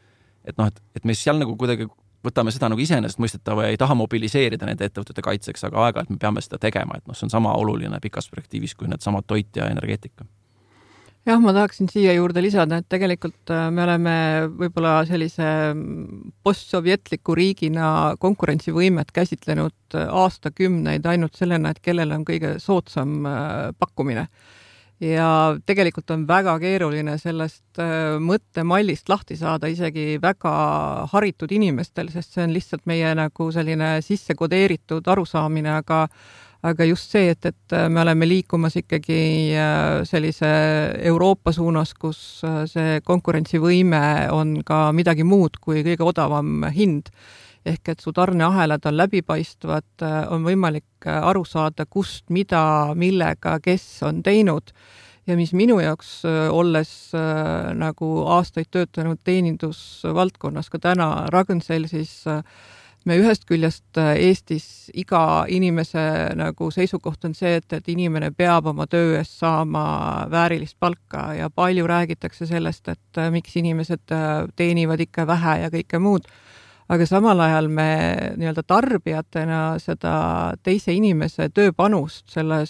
et noh, et, et me seal nagu kuidagi võtame seda nagu iseenesestmõistetava ja ei taha mobiliseerida nende ettevõtete kaitseks, aga aega, et me peame seda tegema, et noh, see on sama oluline pikas perspektiivis kui need samad toit ja energeetika. Jah, ma tahaksin siia juurde lisada, et tegelikult me oleme võib-olla sellise postsovjetliku riigina konkurentsivõimet käsitlenud aastakümneid ainult sellena, et kellel on kõige soodsam pakkumine. Ja tegelikult on väga keeruline sellest mõttemallist lahti saada isegi väga haritud inimestel, sest see on lihtsalt meie nagu selline sisse kodeeritud arusaamine, aga aga just see, et, et me oleme liikumas ikkagi sellise Euroopa suunas, kus see konkurentsivõime on ka midagi muud kui kõige odavam hind. Ehk et su tarneahelad on läbipaistvad, on võimalik aru saada, kust, mida, millega, kes on teinud. Ja mis minu jaoks, olles nagu aastaid töötanud teenindusvaldkonnas ka täna Ragn-Sells, siis me ühest küljest Eestis iga inimese nagu seisukoht on see, et, et inimene peab oma töö eest saama väärilist palka ja palju räägitakse sellest, et miks inimesed teenivad ikka vähe ja kõike muud. Aga samal ajal me nii-öelda tarbijatena seda teise inimese tööpanust selles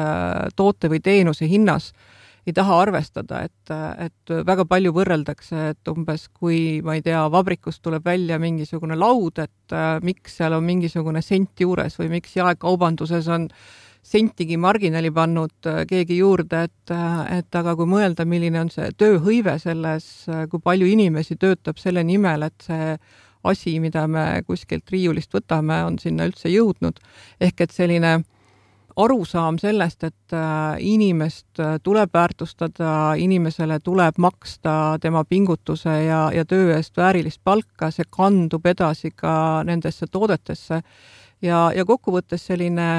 toote või teenuse hinnas ei taha arvestada, et, et väga palju võrreldakse, et umbes kui, ma ei tea, vabrikust tuleb välja mingisugune laud, et miks seal on mingisugune sent juures või miks jaekaubanduses on sentigi marginali pannud keegi juurde, et, et aga kui mõelda, milline on see tööhõive selles, kui palju inimesi töötab selle nimel, et see asi, mida me kuskilt riiulist võtame, on sinna üldse jõudnud. Ehk et selline arusaam sellest, et inimest tuleb väärtustada, inimesele tuleb maksta tema pingutuse ja, ja töö eest väärilist palka, see kandub edasi ka nendesse toodetesse. Ja, ja kokkuvõttes selline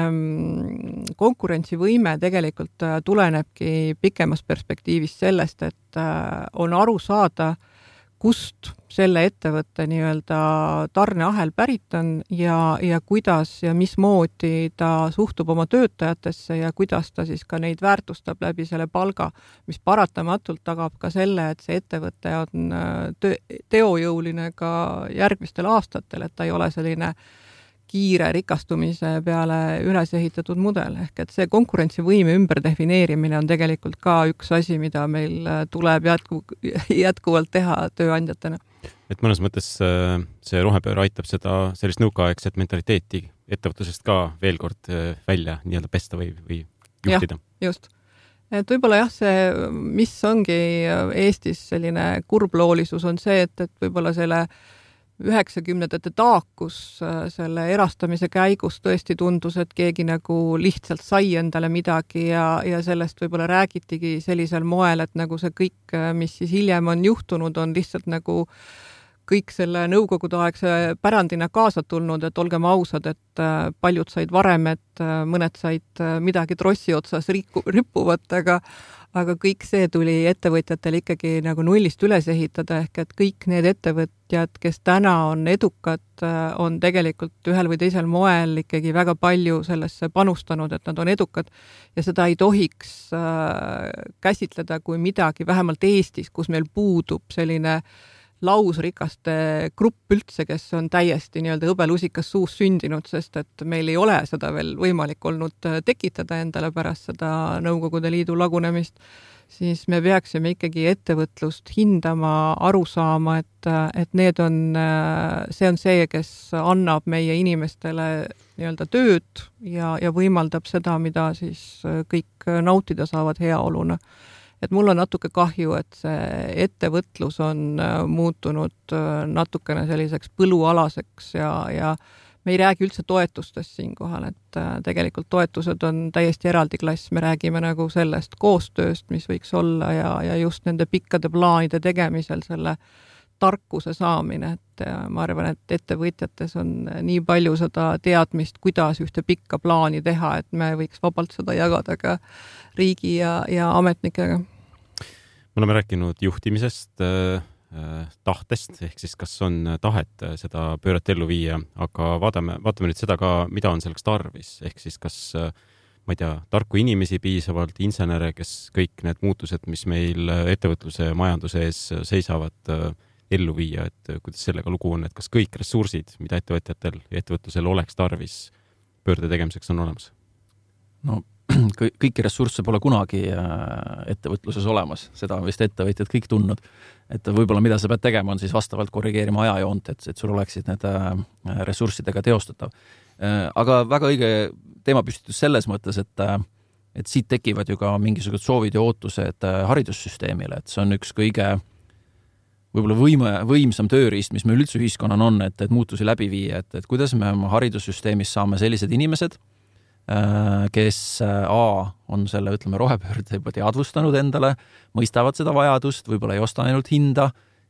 konkurentsivõime tegelikult tulenebki pikemas perspektiivis sellest, et on aru saada, kust selle ettevõtte nii-öelda tarneahel pärit on ja, ja kuidas ja mismoodi ta suhtub oma töötajatesse ja kuidas ta siis ka neid väärtustab läbi selle palga, mis paratamatult tagab ka selle, et see ettevõte on töö, teojõuline ka järgmistel aastatel, et ta ei ole selline kiire rikastumise peale üles ehitatud mudel. Ehk et see konkurentsivõime ümberdefineerimine on tegelikult ka üks asi, mida meil tuleb jätku, jätkuvalt teha tööandjatena. Et mõnes mõttes see rohepööre aitab seda sellist nõukaaegset mentaliteeti ettevõtlusest ka veel kord välja nii-öelda pesta või, või juhtida. Ja, just. Et võib-olla jah, see, mis ongi Eestis selline kurbloolisus on see, et, et võib-olla selle üheksakümnendate taakus selle erastamise käigus tõesti tundus, et keegi nagu lihtsalt sai endale midagi ja, ja sellest võib-olla räägitigi sellisel moel, et nagu see kõik, mis siis hiljem on juhtunud, on lihtsalt nagu kõik selle nõukogudeaegse pärandina kaasa tulnud, et olgem ausad, et paljud said varem, et mõned said midagi trossi otsas riku, rippuvat, aga aga kõik see tuli ettevõtjatel ikkagi nagu nullist üles ehitada, ehk et kõik need ettevõtjad, kes täna on edukad, on tegelikult ühel või teisel moel ikkagi väga palju sellesse panustanud, et nad on edukad ja seda ei tohiks käsitleda kui midagi, vähemalt Eestis, kus meil puudub selline lausrikaste grupp üldse, kes on täiesti nii-öelda hõbelusikas suus sündinud, sest et meil ei ole seda veel võimalik olnud tekitada endale pärast seda Nõukogude Liidu lagunemist, siis me peaksime ikkagi ettevõtlust hindama, aru saama, et, et need on, see on see, kes annab meie inimestele nii-öelda tööd ja, ja võimaldab seda, mida siis kõik nautida saavad heaoluna. Et mul on natuke kahju, et see ettevõtlus on muutunud natukene selliseks põlualaseks ja, ja me ei räägi üldse toetustest siinkohal, et tegelikult toetused on täiesti eraldi klass, me räägime nagu sellest koostööst, mis võiks olla ja, ja just nende pikkade plaanide tegemisel selle tarkuse saamine, et ma arvan, et ettevõtjates on nii palju seda teadmist, kuidas ühte pikka plaani teha, et me võiks vabalt seda jagada ka riigi ja, ja ametnikega. Me oleme rääkinud juhtimisest, tahtest, ehk siis kas on tahet seda pööret ellu viia, aga vaatame, vaatame nüüd seda ka, mida on selleks tarvis, ehk siis kas, ma ei tea, tarku inimesi piisavalt, insenere, kes kõik need muutused, mis meil ettevõtluse majanduse ees seisavad, ellu viia, et kuidas sellega lugu on, et kas kõik ressursid, mida ettevõtjatel ja ettevõtlusel oleks tarvis pöörde tegemiseks on olemas? No kõiki ressursse pole kunagi ettevõtluses olemas, seda on vist ettevõtjad kõik tundnud, et võib-olla mida sa pead tegema on siis vastavalt korrigeerima ajajoont, et, et sul oleksid need ressurssidega teostatav. Aga väga õige teemapüstitus selles mõttes, et, et siit tekivad ju ka mingisugused soovid ja ootused haridussüsteemile, et see on üks kõige võib-olla võime, võimsam tööriist, mis meil üldse ühiskonnana on, et, et muutusi läbi viia, et, et kuidas me oma haridussüsteemis saame sellised inimesed, kes A on selle, ütleme, rohepöörde juba teadvustanud endale, mõistavad seda vajadust, võib-olla ei osta ainult hinda,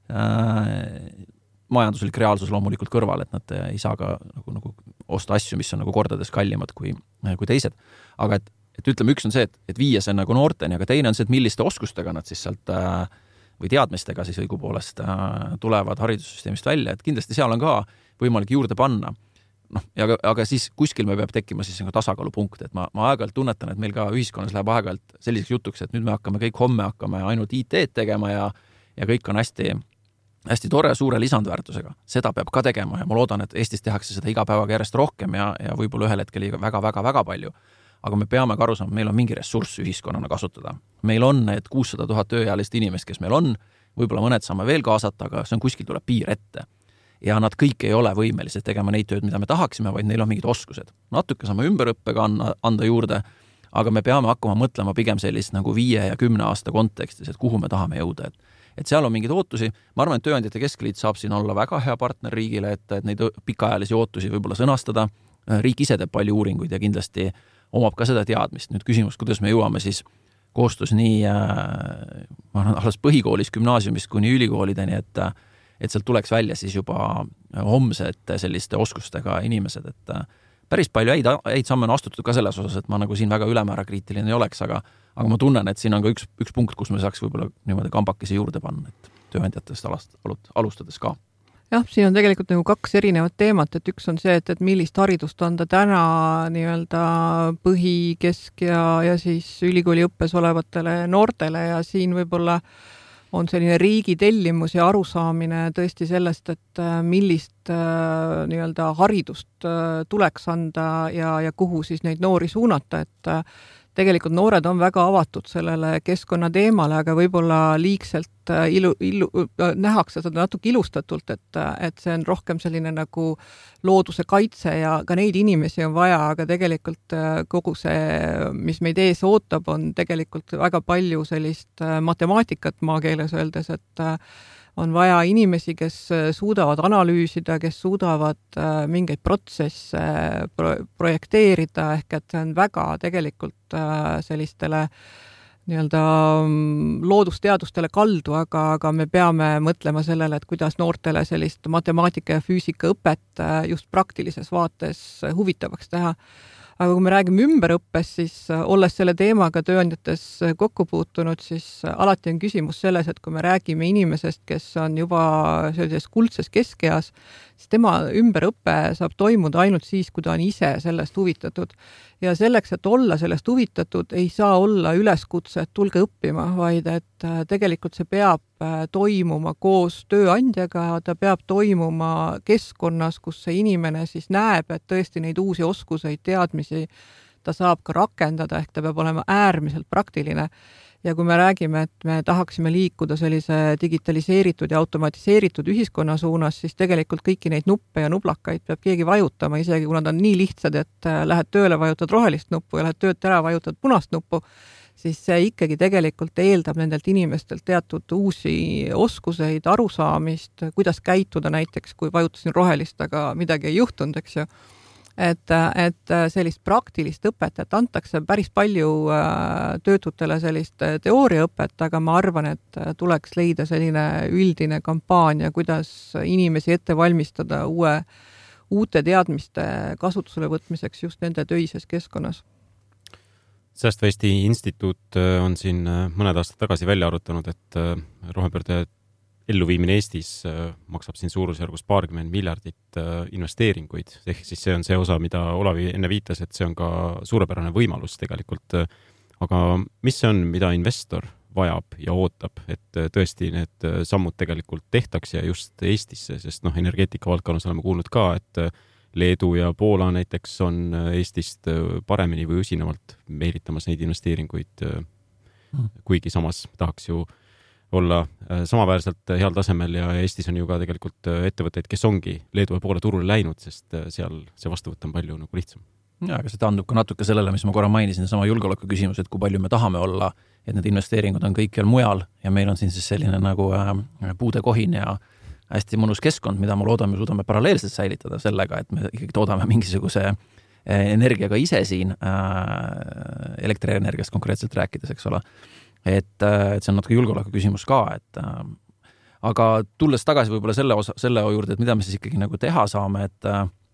majanduslik reaalsus loomulikult kõrval, et nad ei saa ka nagu, nagu osta asju, mis on nagu kordades kallimad kui, kui teised. Aga et, et ütleme, üks on see, et, et viia see nagu noorteni, aga teine on see, et milliste oskustega nad siis sealt või teadmistega siis õigupoolest tulevad haridussüsteemist välja, et kindlasti seal on ka võimalik juurde panna. No, aga, aga siis kuskil me peab tekkima siis nagu tasakaalupunkt, et ma, ma aeg-ajalt tunnetan, et meil ka ühiskonnas läheb aeg-ajalt selliseks jutuks, et nüüd me hakkame kõik homme hakkame ainult I T-d tegema ja, ja kõik on hästi, hästi tore suure lisandväärtusega. Seda peab ka tegema ja ma loodan, et Eestis tehakse seda iga päevaga järjest rohkem ja, ja võib-olla ühel hetkel väga-väga-väga palju. Aga me peame ka aru saama, meil on mingi ressurss ühiskonnana kasutada. Meil on need kuussada tuhat tööealist inimest, kes meil on, võib-olla mõned saame veel kaasata, aga see on kuskil tuleb piir ette. Ja nad kõik ei ole võimelised tegema neid tööd, mida me tahaksime, vaid neil on mingid oskused. Natuke saame ümberõppega anda, anda juurde, aga me peame hakkama mõtlema pigem sellist nagu viie ja kümne aasta kontekstis, et kuhu me tahame jõuda. Et, et seal on mingeid ootusi. Ma arvan, et Tööandjate Keskliit saab siin olla väga hea partner riigile, et, et neid pikaajalisi ootusi võib-olla sõnastada. Riik ise teeb palju uuringuid ja kindlasti omab ka seda teadmist. Nüüd küsimus, kuidas me jõuame siis koostus nii ma arvan, alles põhikoolis, gümnaasiumist kuni ülikoolideni, et et sealt tuleks välja siis juba homsed selliste oskustega inimesed, et päris palju häid, häid samme on astutud ka selles osas, et ma nagu siin väga ülemäära kriitiline ei oleks, aga, aga ma tunnen, et siin on ka üks, üks punkt, kus me saaks võib-olla niimoodi kambakesi juurde panna, et tööandjatest alast, alustades ka. Jah, siin on tegelikult nagu kaks erinevat teemat, et üks on see, et, et millist haridust anda täna nii-öelda põhi, kesk ja, ja siis ülikooli õppes olevatele noortele ja siin võib-olla on selline riigi tellimus ja arusaamine tõesti sellest, et millist äh, nii-öelda haridust äh, tuleks anda ja, ja kuhu siis neid noori suunata, et äh, tegelikult noored on väga avatud sellele keskkonna teemale, aga võib-olla liigselt ilu, ilu, nähakse seda natuke ilustatult, et, et see on rohkem selline nagu looduse kaitse ja ka neid inimesi on vaja, aga tegelikult kogu see, mis meid ees ootab, on tegelikult väga palju sellist matemaatikat maakeeles öeldes, et on vaja inimesi, kes suudavad analüüsida, kes suudavad mingeid protsesse pro- projekteerida, ehk et see on väga tegelikult sellistele nii-öelda loodusteadustele kaldu, aga, aga me peame mõtlema sellele, et kuidas noortele sellist matemaatika ja füüsika õpet just praktilises vaates huvitavaks teha. Aga kui me räägime ümberõppes, siis olles selle teemaga tööandjates kokku puutunud, siis alati on küsimus selles, et kui me räägime inimesest, kes on juba sellises kuldses keskeas, siis tema ümberõppe saab toimuda ainult siis, kui ta on ise sellest huvitatud. Ja selleks, et olla sellest huvitatud, ei saa olla üleskutse, et tulge õppima, vaid et tegelikult see peab toimuma koos tööandjaga, ta peab toimuma keskkonnas, kus see inimene siis näeb, et tõesti neid uusi oskuseid, teadmisi ta saab ka rakendada, ehk ta peab olema äärmiselt praktiline. Ja kui me räägime, et me tahaksime liikuda sellise digitaliseeritud ja automatiseeritud ühiskonna suunas, siis tegelikult kõiki neid nuppe ja nublakaid peab keegi vajutama, isegi kui nad on nii lihtsad, et lähed tööle, vajutad rohelist nuppu ja lähed tööd ära, vajutad punast nuppu, siis see ikkagi tegelikult eeldab nendelt inimestelt teatud uusi oskuseid, arusaamist, kuidas käituda näiteks, kui vajutasin rohelist, aga midagi ei juhtunud, eks ju. Et, et sellist praktilist õpet, et antakse päris palju töötutele sellist teooriaõpet, aga ma arvan, et tuleks leida selline üldine kampaania, kuidas inimesi ette valmistada uue, uute teadmiste kasutusele võtmiseks just nende töises keskkonnas. Säästva Eesti Instituut on siin mõned aastad tagasi välja arutanud, et rohepöörde elluviimine Eestis maksab siin suurusjärgus paarkümmend miljardit investeeringuid, ehk siis see on see osa, mida Olavi enne viitas, et see on ka suurepärane võimalus tegelikult. Aga mis see on, mida investor vajab ja ootab, et tõesti need sammud tegelikult tehtaks ja just Eestisse, sest noh, energeetika valdkonnas oleme kuulnud ka, et Leedu ja Poola näiteks on Eestist paremini või usinamalt meelitamas neid investeeringuid, kuigi samas tahaks ju olla samaväärselt heal tasemel ja Eestis on ju ka tegelikult ettevõtteid, kes ongi Leedu ja Poola turule läinud, sest seal see vastuvõtt on palju nagu lihtsam. Ja, aga see taandub ka natuke sellele, mis ma korra mainisin, sama julgeoleku küsimus, et kui palju me tahame olla, et need investeeringud on kõikjal mujal ja meil on siin siis selline nagu puudekohin ja hästi mõnus keskkond, mida ma loodan, me suudame paralleelselt säilitada sellega, et me ikkagi toodame mingisuguse energiaga ise siin, elektrienergiast konkreetselt rääkides, eks ole. Et, et see on natuke julgeoleku küsimus ka, et aga tulles tagasi võib-olla selle, osa, selle juurde, et mida me siis ikkagi nagu teha saame, et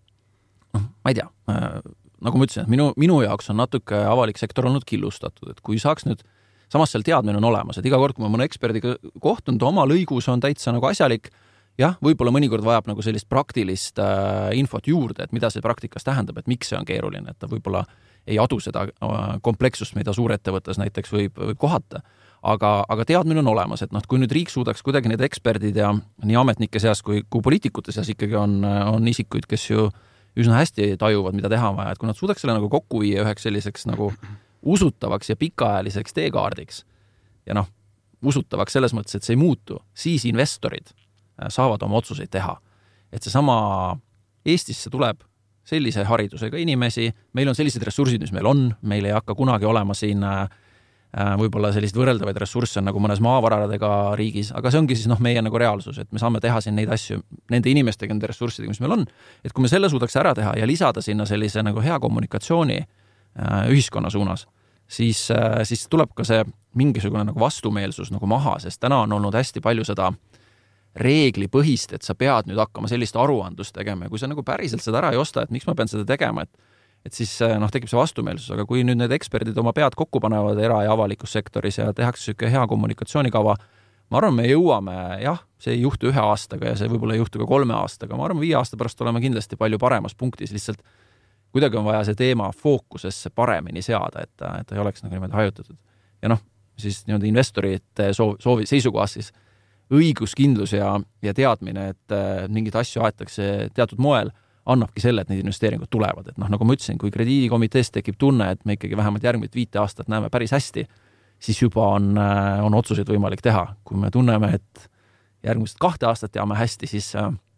noh, ma ei tea, nagu ma ütlesin, et minu, minu jaoks on natuke avalik sektor olnud killustatud, et kui saaks nüüd, samas seal teadmine on olemas, et iga kord, kui ma mõne eksperdiga kohtun, oma lõigus on täitsa nagu asjalik, jah, võib-olla mõnikord vajab nagu sellist praktilist äh, infot juurde, et mida see praktikas tähendab, et miks see on keeruline, et ta võib-olla ei adu seda komplekssust, mida suurettevõttes näiteks võib, võib kohata. Aga, aga teadmine on olemas, et noh, kui nüüd riik suudaks kuidagi need eksperdid ja nii ametnike seas kui, kui poliitikute seas ikkagi on, on isikuid, kes ju üsna hästi tajuvad, mida teha vaja, et kui nad suudaks selle nagu kokku viia üheks selliseks nagu usutavaks ja pikaajaliseks teekaardiks ja noh, usutavaks selles mõttes, et see ei muutu, siis investorid saavad oma otsuseid teha. Et see sama Eestisse tuleb sellise haridusega inimesi, meil on sellised ressursid, mis meil on, meil ei hakka kunagi olema siin võib-olla sellised võrreldavaid ressursse nagu mõnes maavaradega riigis, aga see ongi siis noh, meie nagu reaalsus, et me saame teha siin neid asju nende inimestega, nende ressurssidega, mis meil on, et kui me selle suudaks ära teha ja lisada sinna sellise nagu hea kommunikatsiooni ühiskonna suunas, siis, siis tuleb ka see mingisugune nagu vastumeelsus nagu maha, sest täna on olnud hästi palju seda reeglipõhist, et sa pead nüüd hakkama sellist aruandlust tegema ja kui sa nagu päriselt seda ära ei osta, et miks ma pean seda tegema, et, et siis noh, tekib see vastumeelsus, aga kui nüüd need eksperdid oma pead kokku panevad era- ja avalikus sektoris ja tehakse selline hea kommunikatsioonikava, ma arvan, me jõuame, jah, see ei juhtu ühe aastaga ja see võib-olla ei juhtu ka kolme aastaga, ma arvan, viie aasta pärast oleme kindlasti palju paremas punktis, lihtsalt kuidagi on vaja see teema fookusesse paremini seada, et, et ei oleks nagu niimoodi hajutatud. Ja noh, siis niimoodi investorite soovi, soovi seisukohast siis õiguskindlus ja, ja teadmine, et mingid asju aetakse teatud moel, annabki selle, et need investeeringud tulevad. Et noh, nagu ma ütlesin, kui krediidikomitees tekib tunne, et me ikkagi vähemalt järgmist viite aastat näeme päris hästi, siis juba on, on otsuseid võimalik teha. Kui me tunneme, et järgmist kahte aastat teame hästi, siis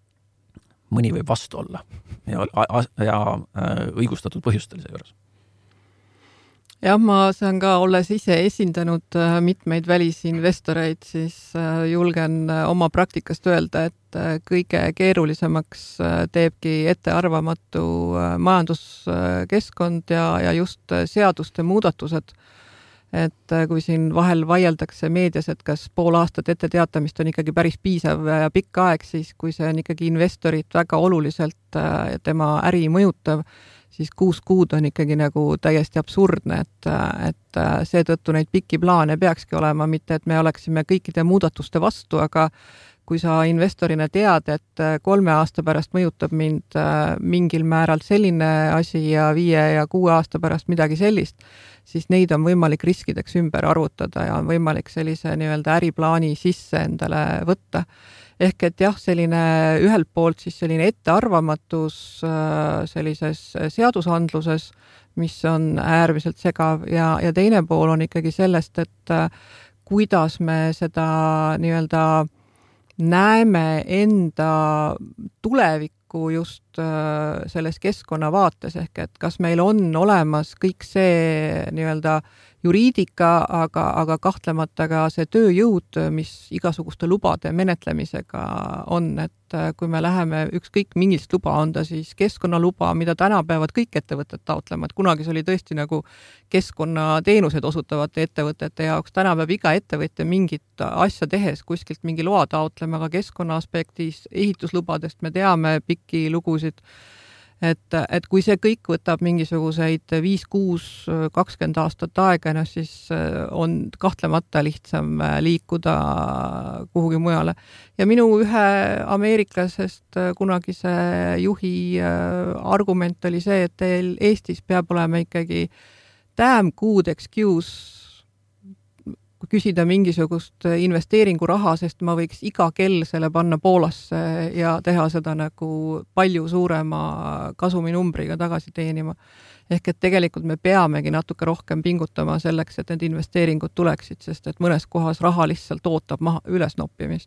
mõni võib vastu olla ja, ja õigustatud põhjustel see juures. Jah, ma saan ka, olles ise esindanud mitmeid välisinvestoreid, siis julgen oma praktikast öelda, et kõige keerulisemaks teebki ettearvamatu majanduskeskkond ja, ja just seaduste muudatused. Et kui siin vahel vaieldakse meedias, et kas pool aastat ette teatamist on ikkagi päris piisav ja pikk aeg, siis kui see on ikkagi investorit väga oluliselt tema äri mõjutav, siis kuus kuud on ikkagi nagu täiesti absurdne, et, et seetõttu neid pikki plaane peakski olema, mitte et me oleksime kõikide muudatuste vastu, aga kui sa investorina tead, et kolme aasta pärast mõjutab mind mingil määral selline asi ja viie ja kuue aasta pärast midagi sellist, siis neid on võimalik riskideks ümber arvutada ja on võimalik sellise nii-öelda äriplaani sisse endale võtta. Ehk et jah, selline ühelt poolt siis selline ettearvamatus sellises seadusandluses, mis on äärmiselt segav ja, ja teine pool on ikkagi sellest, et kuidas me seda nii-öelda näeme enda tulevikku just selles keskkonna vaates, ehk et kas meil on olemas kõik see nii-öelda juriidika, aga, aga kahtlemata ka see tööjõud, mis igasuguste lubade menetlemisega on, et kui me läheme ükskõik mingist luba, on ta siis keskkonnaluba, mida täna peavad kõik ettevõtted taotlema, et kunagi see oli tõesti nagu keskkonnateenused osutavate ettevõtete jaoks, täna peab iga ettevõtja mingit asja tehes kuskilt mingi loa taotlema, aga keskkonna aspektis ehituslubadest me teame pikki lugusid, Et, et kui see kõik võtab mingisuguseid viis, kuus, kakskümmend aastat aega, no siis on kahtlemata lihtsam liikuda kuhugi mujale. Ja minu ühe ameeriklasest kunagise juhi argument oli see, et teil Eestis peab olema ikkagi damn good excuse küsida mingisugust investeeringuraha, sest ma võiks iga kell selle panna Poolasse ja teha seda nagu palju suurema kasuminumbriga tagasi teenima. Ehk et tegelikult me peamegi natuke rohkem pingutama selleks, et need investeeringud tuleksid, sest et mõnes kohas raha lihtsalt ootab maha üles noppimist.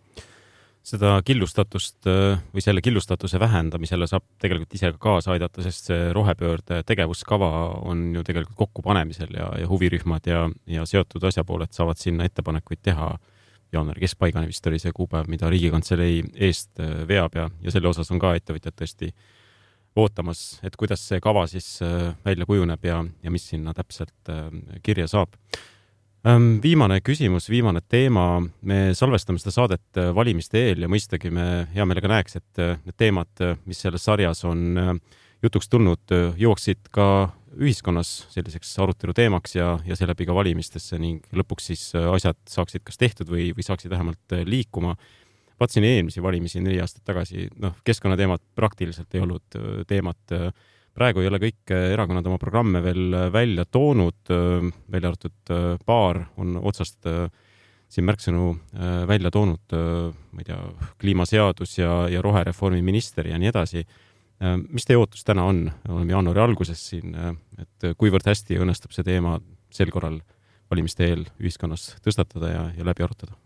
Seda killustatust või selle killustatuse vähendamisele saab tegelikult ise ka kaasa aidata, sest see rohepöörde tegevuskava on ju tegelikult kokkupanemisel ja, ja huvirühmad ja, ja seotud asjapooled saavad sinna ettepanekuid teha. Jaanuari keskpaigani vist oli see kuupäev, mida Riigikantselei eest veab ja, ja selle osas on ka ettevõtjad tõesti ootamas, et kuidas see kava siis välja kujuneb ja, ja mis sinna täpselt kirja saab. Viimane küsimus, viimane teema. Me salvestame seda saadet valimiste eel ja mõistagi me hea meelega näeks, et need teemad, mis selles sarjas on jutuks tulnud, jooksid ka ühiskonnas selliseks arutelu teemaks ja, ja seeläbi ka valimistesse ning lõpuks siis asjad saaksid kas tehtud või, või saaksid vähemalt liikuma. Vaatsin eelmisi valimisi neli aastat tagasi, noh, keskkonnateemad praktiliselt ei olnud teemat. Praegu ei ole kõik erakonnad oma programme veel välja toonud, välja arvatud paar on otsast siin märksõnu välja toonud, ma ei tea, kliimaseadus ja, ja rohereformi minister ja nii edasi. Mis teie ootus täna on? Oleme jaanuari alguses siin, et kuivõrd hästi õnnestub see teema sel korral valimiste eel ühiskonnas tõstatada ja, ja läbi arutada?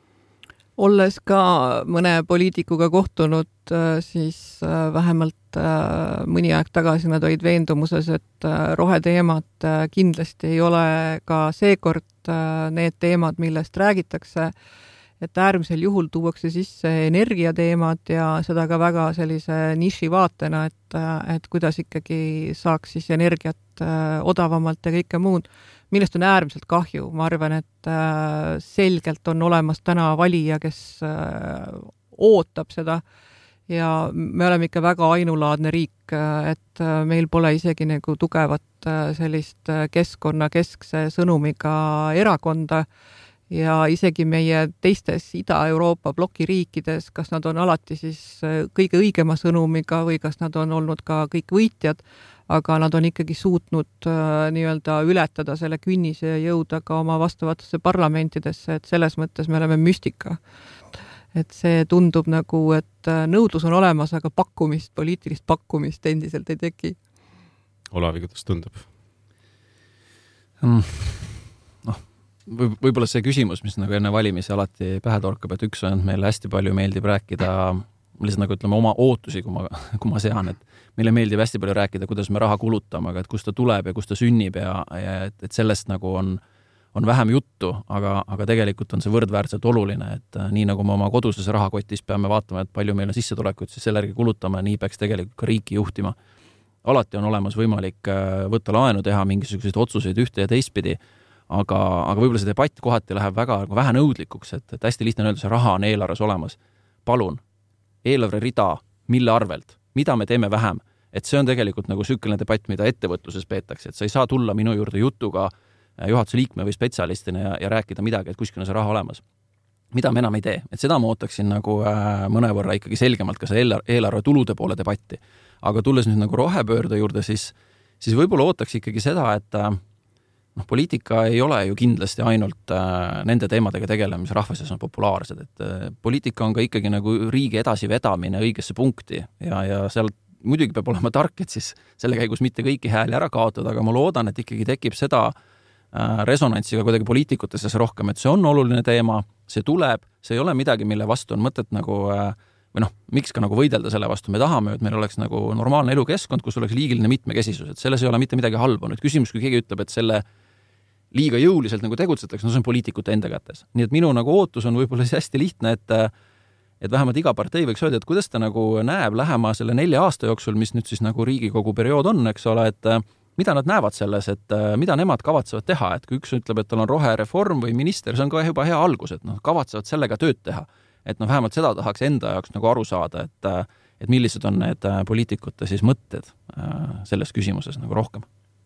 Olles ka mõne poliitikuga kohtunud, siis vähemalt mõni aeg tagasi nad olid veendumuses, et roheteemad kindlasti ei ole ka seekord need teemad, millest räägitakse, et äärmisel juhul tuuakse sisse energiateemad ja seda ka väga sellise niši vaatena, et, et kuidas ikkagi saaks siis energiat odavamalt ja kõike muud, millest on äärmiselt kahju. Ma arvan, et selgelt on olemas täna valija, kes ootab seda ja me oleme ikka väga ainulaadne riik, et meil pole isegi nagu tugevat sellist keskkonnakeskse sõnumiga erakonda ja isegi meie teistes Ida-Euroopa bloki riikides, kas nad on alati siis kõige õigema sõnumiga või kas nad on olnud ka kõik võitjad, aga nad on ikkagi suutnud äh, nii-öelda ületada selle künnise ja jõuda ka oma vastavatesse parlamentidesse, et selles mõttes me oleme müstika. Et see tundub nagu, et nõudlus on olemas, aga pakkumist, poliitilist pakkumist endiselt ei teki. Olavi, kuidas tundub? Mm. noh, võib- võib-olla see küsimus, mis nagu enne valimisi alati pähe torkab, et üks on, et meile hästi palju meeldib rääkida lihtsalt nagu ütleme oma ootusi, kui ma, kui ma sean, et meile meeldib hästi palju rääkida, kuidas me raha kulutame, aga et kust ta tuleb ja kust ta sünnib ja, ja et, et sellest nagu on, on vähem juttu, aga, aga tegelikult on see võrdväärselt oluline, et nii nagu me oma koduses rahakotis peame vaatama, et palju meil on sissetulekuid, siis selle järgi kulutame, nii peaks tegelikult ka riiki juhtima. Alati on olemas võimalik võtta laenu, teha mingisuguseid otsuseid ühte ja teistpidi, aga, aga võib-olla see debatt kohati läheb väga vähe nõudlikuks, et, et hästi lihtne öelda, see raha on eelarves olemas. Palun, eelarve rida, mille arvelt, mida me teeme vähem, et see on tegelikult nagu sükkeline debatt, mida ettevõtluses peetakse, et sa ei saa tulla minu juurde jutuga juhatuse liikme või spetsialistina ja, ja rääkida midagi, et kuskil on see raha olemas. Mida me enam ei tee, et seda ma ootaksin nagu äh, mõnevõrra ikkagi selgemalt ka see eelarve tulude poole debatti. Aga tulles nüüd nagu rohepöörde juurde, siis, siis võib-olla ootaks ikkagi seda, et äh, noh, poliitika ei ole ju kindlasti ainult äh, nende teemadega tegelema, mis rahvases on populaarsed, et äh, poliitika on ka ikkagi nagu riigi edasi vedamine õigesse punkti ja, ja seal muidugi peab olema tark, et siis selle käigus mitte kõiki hääli ära kaotada, aga ma loodan, et ikkagi tekib seda äh, resonantsiga kuidagi poliitikutesse rohkem, et see on oluline teema, see tuleb, see ei ole midagi, mille vastu on mõtet nagu äh, või noh, miks ka nagu võidelda selle vastu, me tahame, et meil oleks nagu normaalne elukeskkond, kus oleks liigiline mitmekesisus, et selles ei ole mitte midagi halba. Nüüd küsimus, kui keegi ütleb, et selle liiga jõuliselt nagu tegutsetakse, no see on poliitikute enda kätes. Nii et minu nagu ootus on võib-olla see hästi lihtne, et, et vähemalt iga partei võiks öelda, et kuidas ta nagu näeb lähema selle nelja aasta jooksul, mis nüüd siis nagu Riigikogu periood on, eks ole, et mida nad näevad selles, et mida nemad kavatsevad teha, et kui üks ütleb, et tal on rohereform või minister, see on ka juba hea algus, et noh, kavatsevad sellega tööd teha. Et noh, vähemalt seda tahaks enda jaoks nagu aru saada, et, et millised on need poliitikute siis mõtted selles küsimuses nagu rohkem.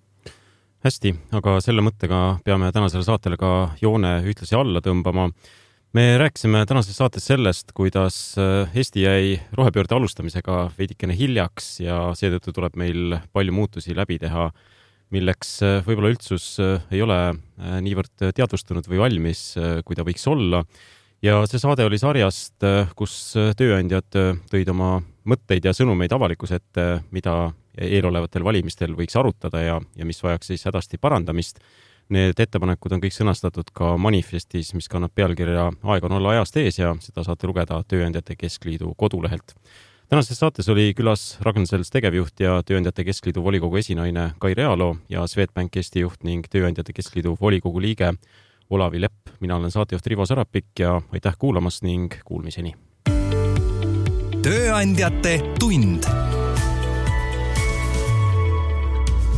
Hästi, aga selle mõttega peame tänasele saatele ka joone ühtlasi alla tõmbama. Me rääkisime tänases saates sellest, kuidas Eesti jäi rohepöörde alustamisega veidikene hiljaks ja seetõttu tuleb meil palju muutusi läbi teha, milleks võib-olla üldsus ei ole niivõrd teadvustunud või valmis, kui ta võiks olla. Ja see saade oli sarjast, kus tööandjad tõid oma mõtteid ja sõnumeid avalikkuse ette, mida eelolevatel valimistel võiks arutada ja, ja mis vajaks siis hädasti parandamist. Need ettepanekud on kõik sõnastatud ka manifestis, mis kannab pealkirja Aeg on olla ajast ees ja seda saate lugeda Tööandjate Keskliidu kodulehelt. Tänases saates oli külas Ragn-Sells tegevjuht ja Tööandjate Keskliidu volikogu esinaine Kai Realo ja Swedbank Eesti juht ning Tööandjate Keskliidu volikogu liige Olavi Lepp. Mina olen saatejuht Rivo Sarapik ja aitäh kuulamast ning kuulmiseni. Tööandjate tund.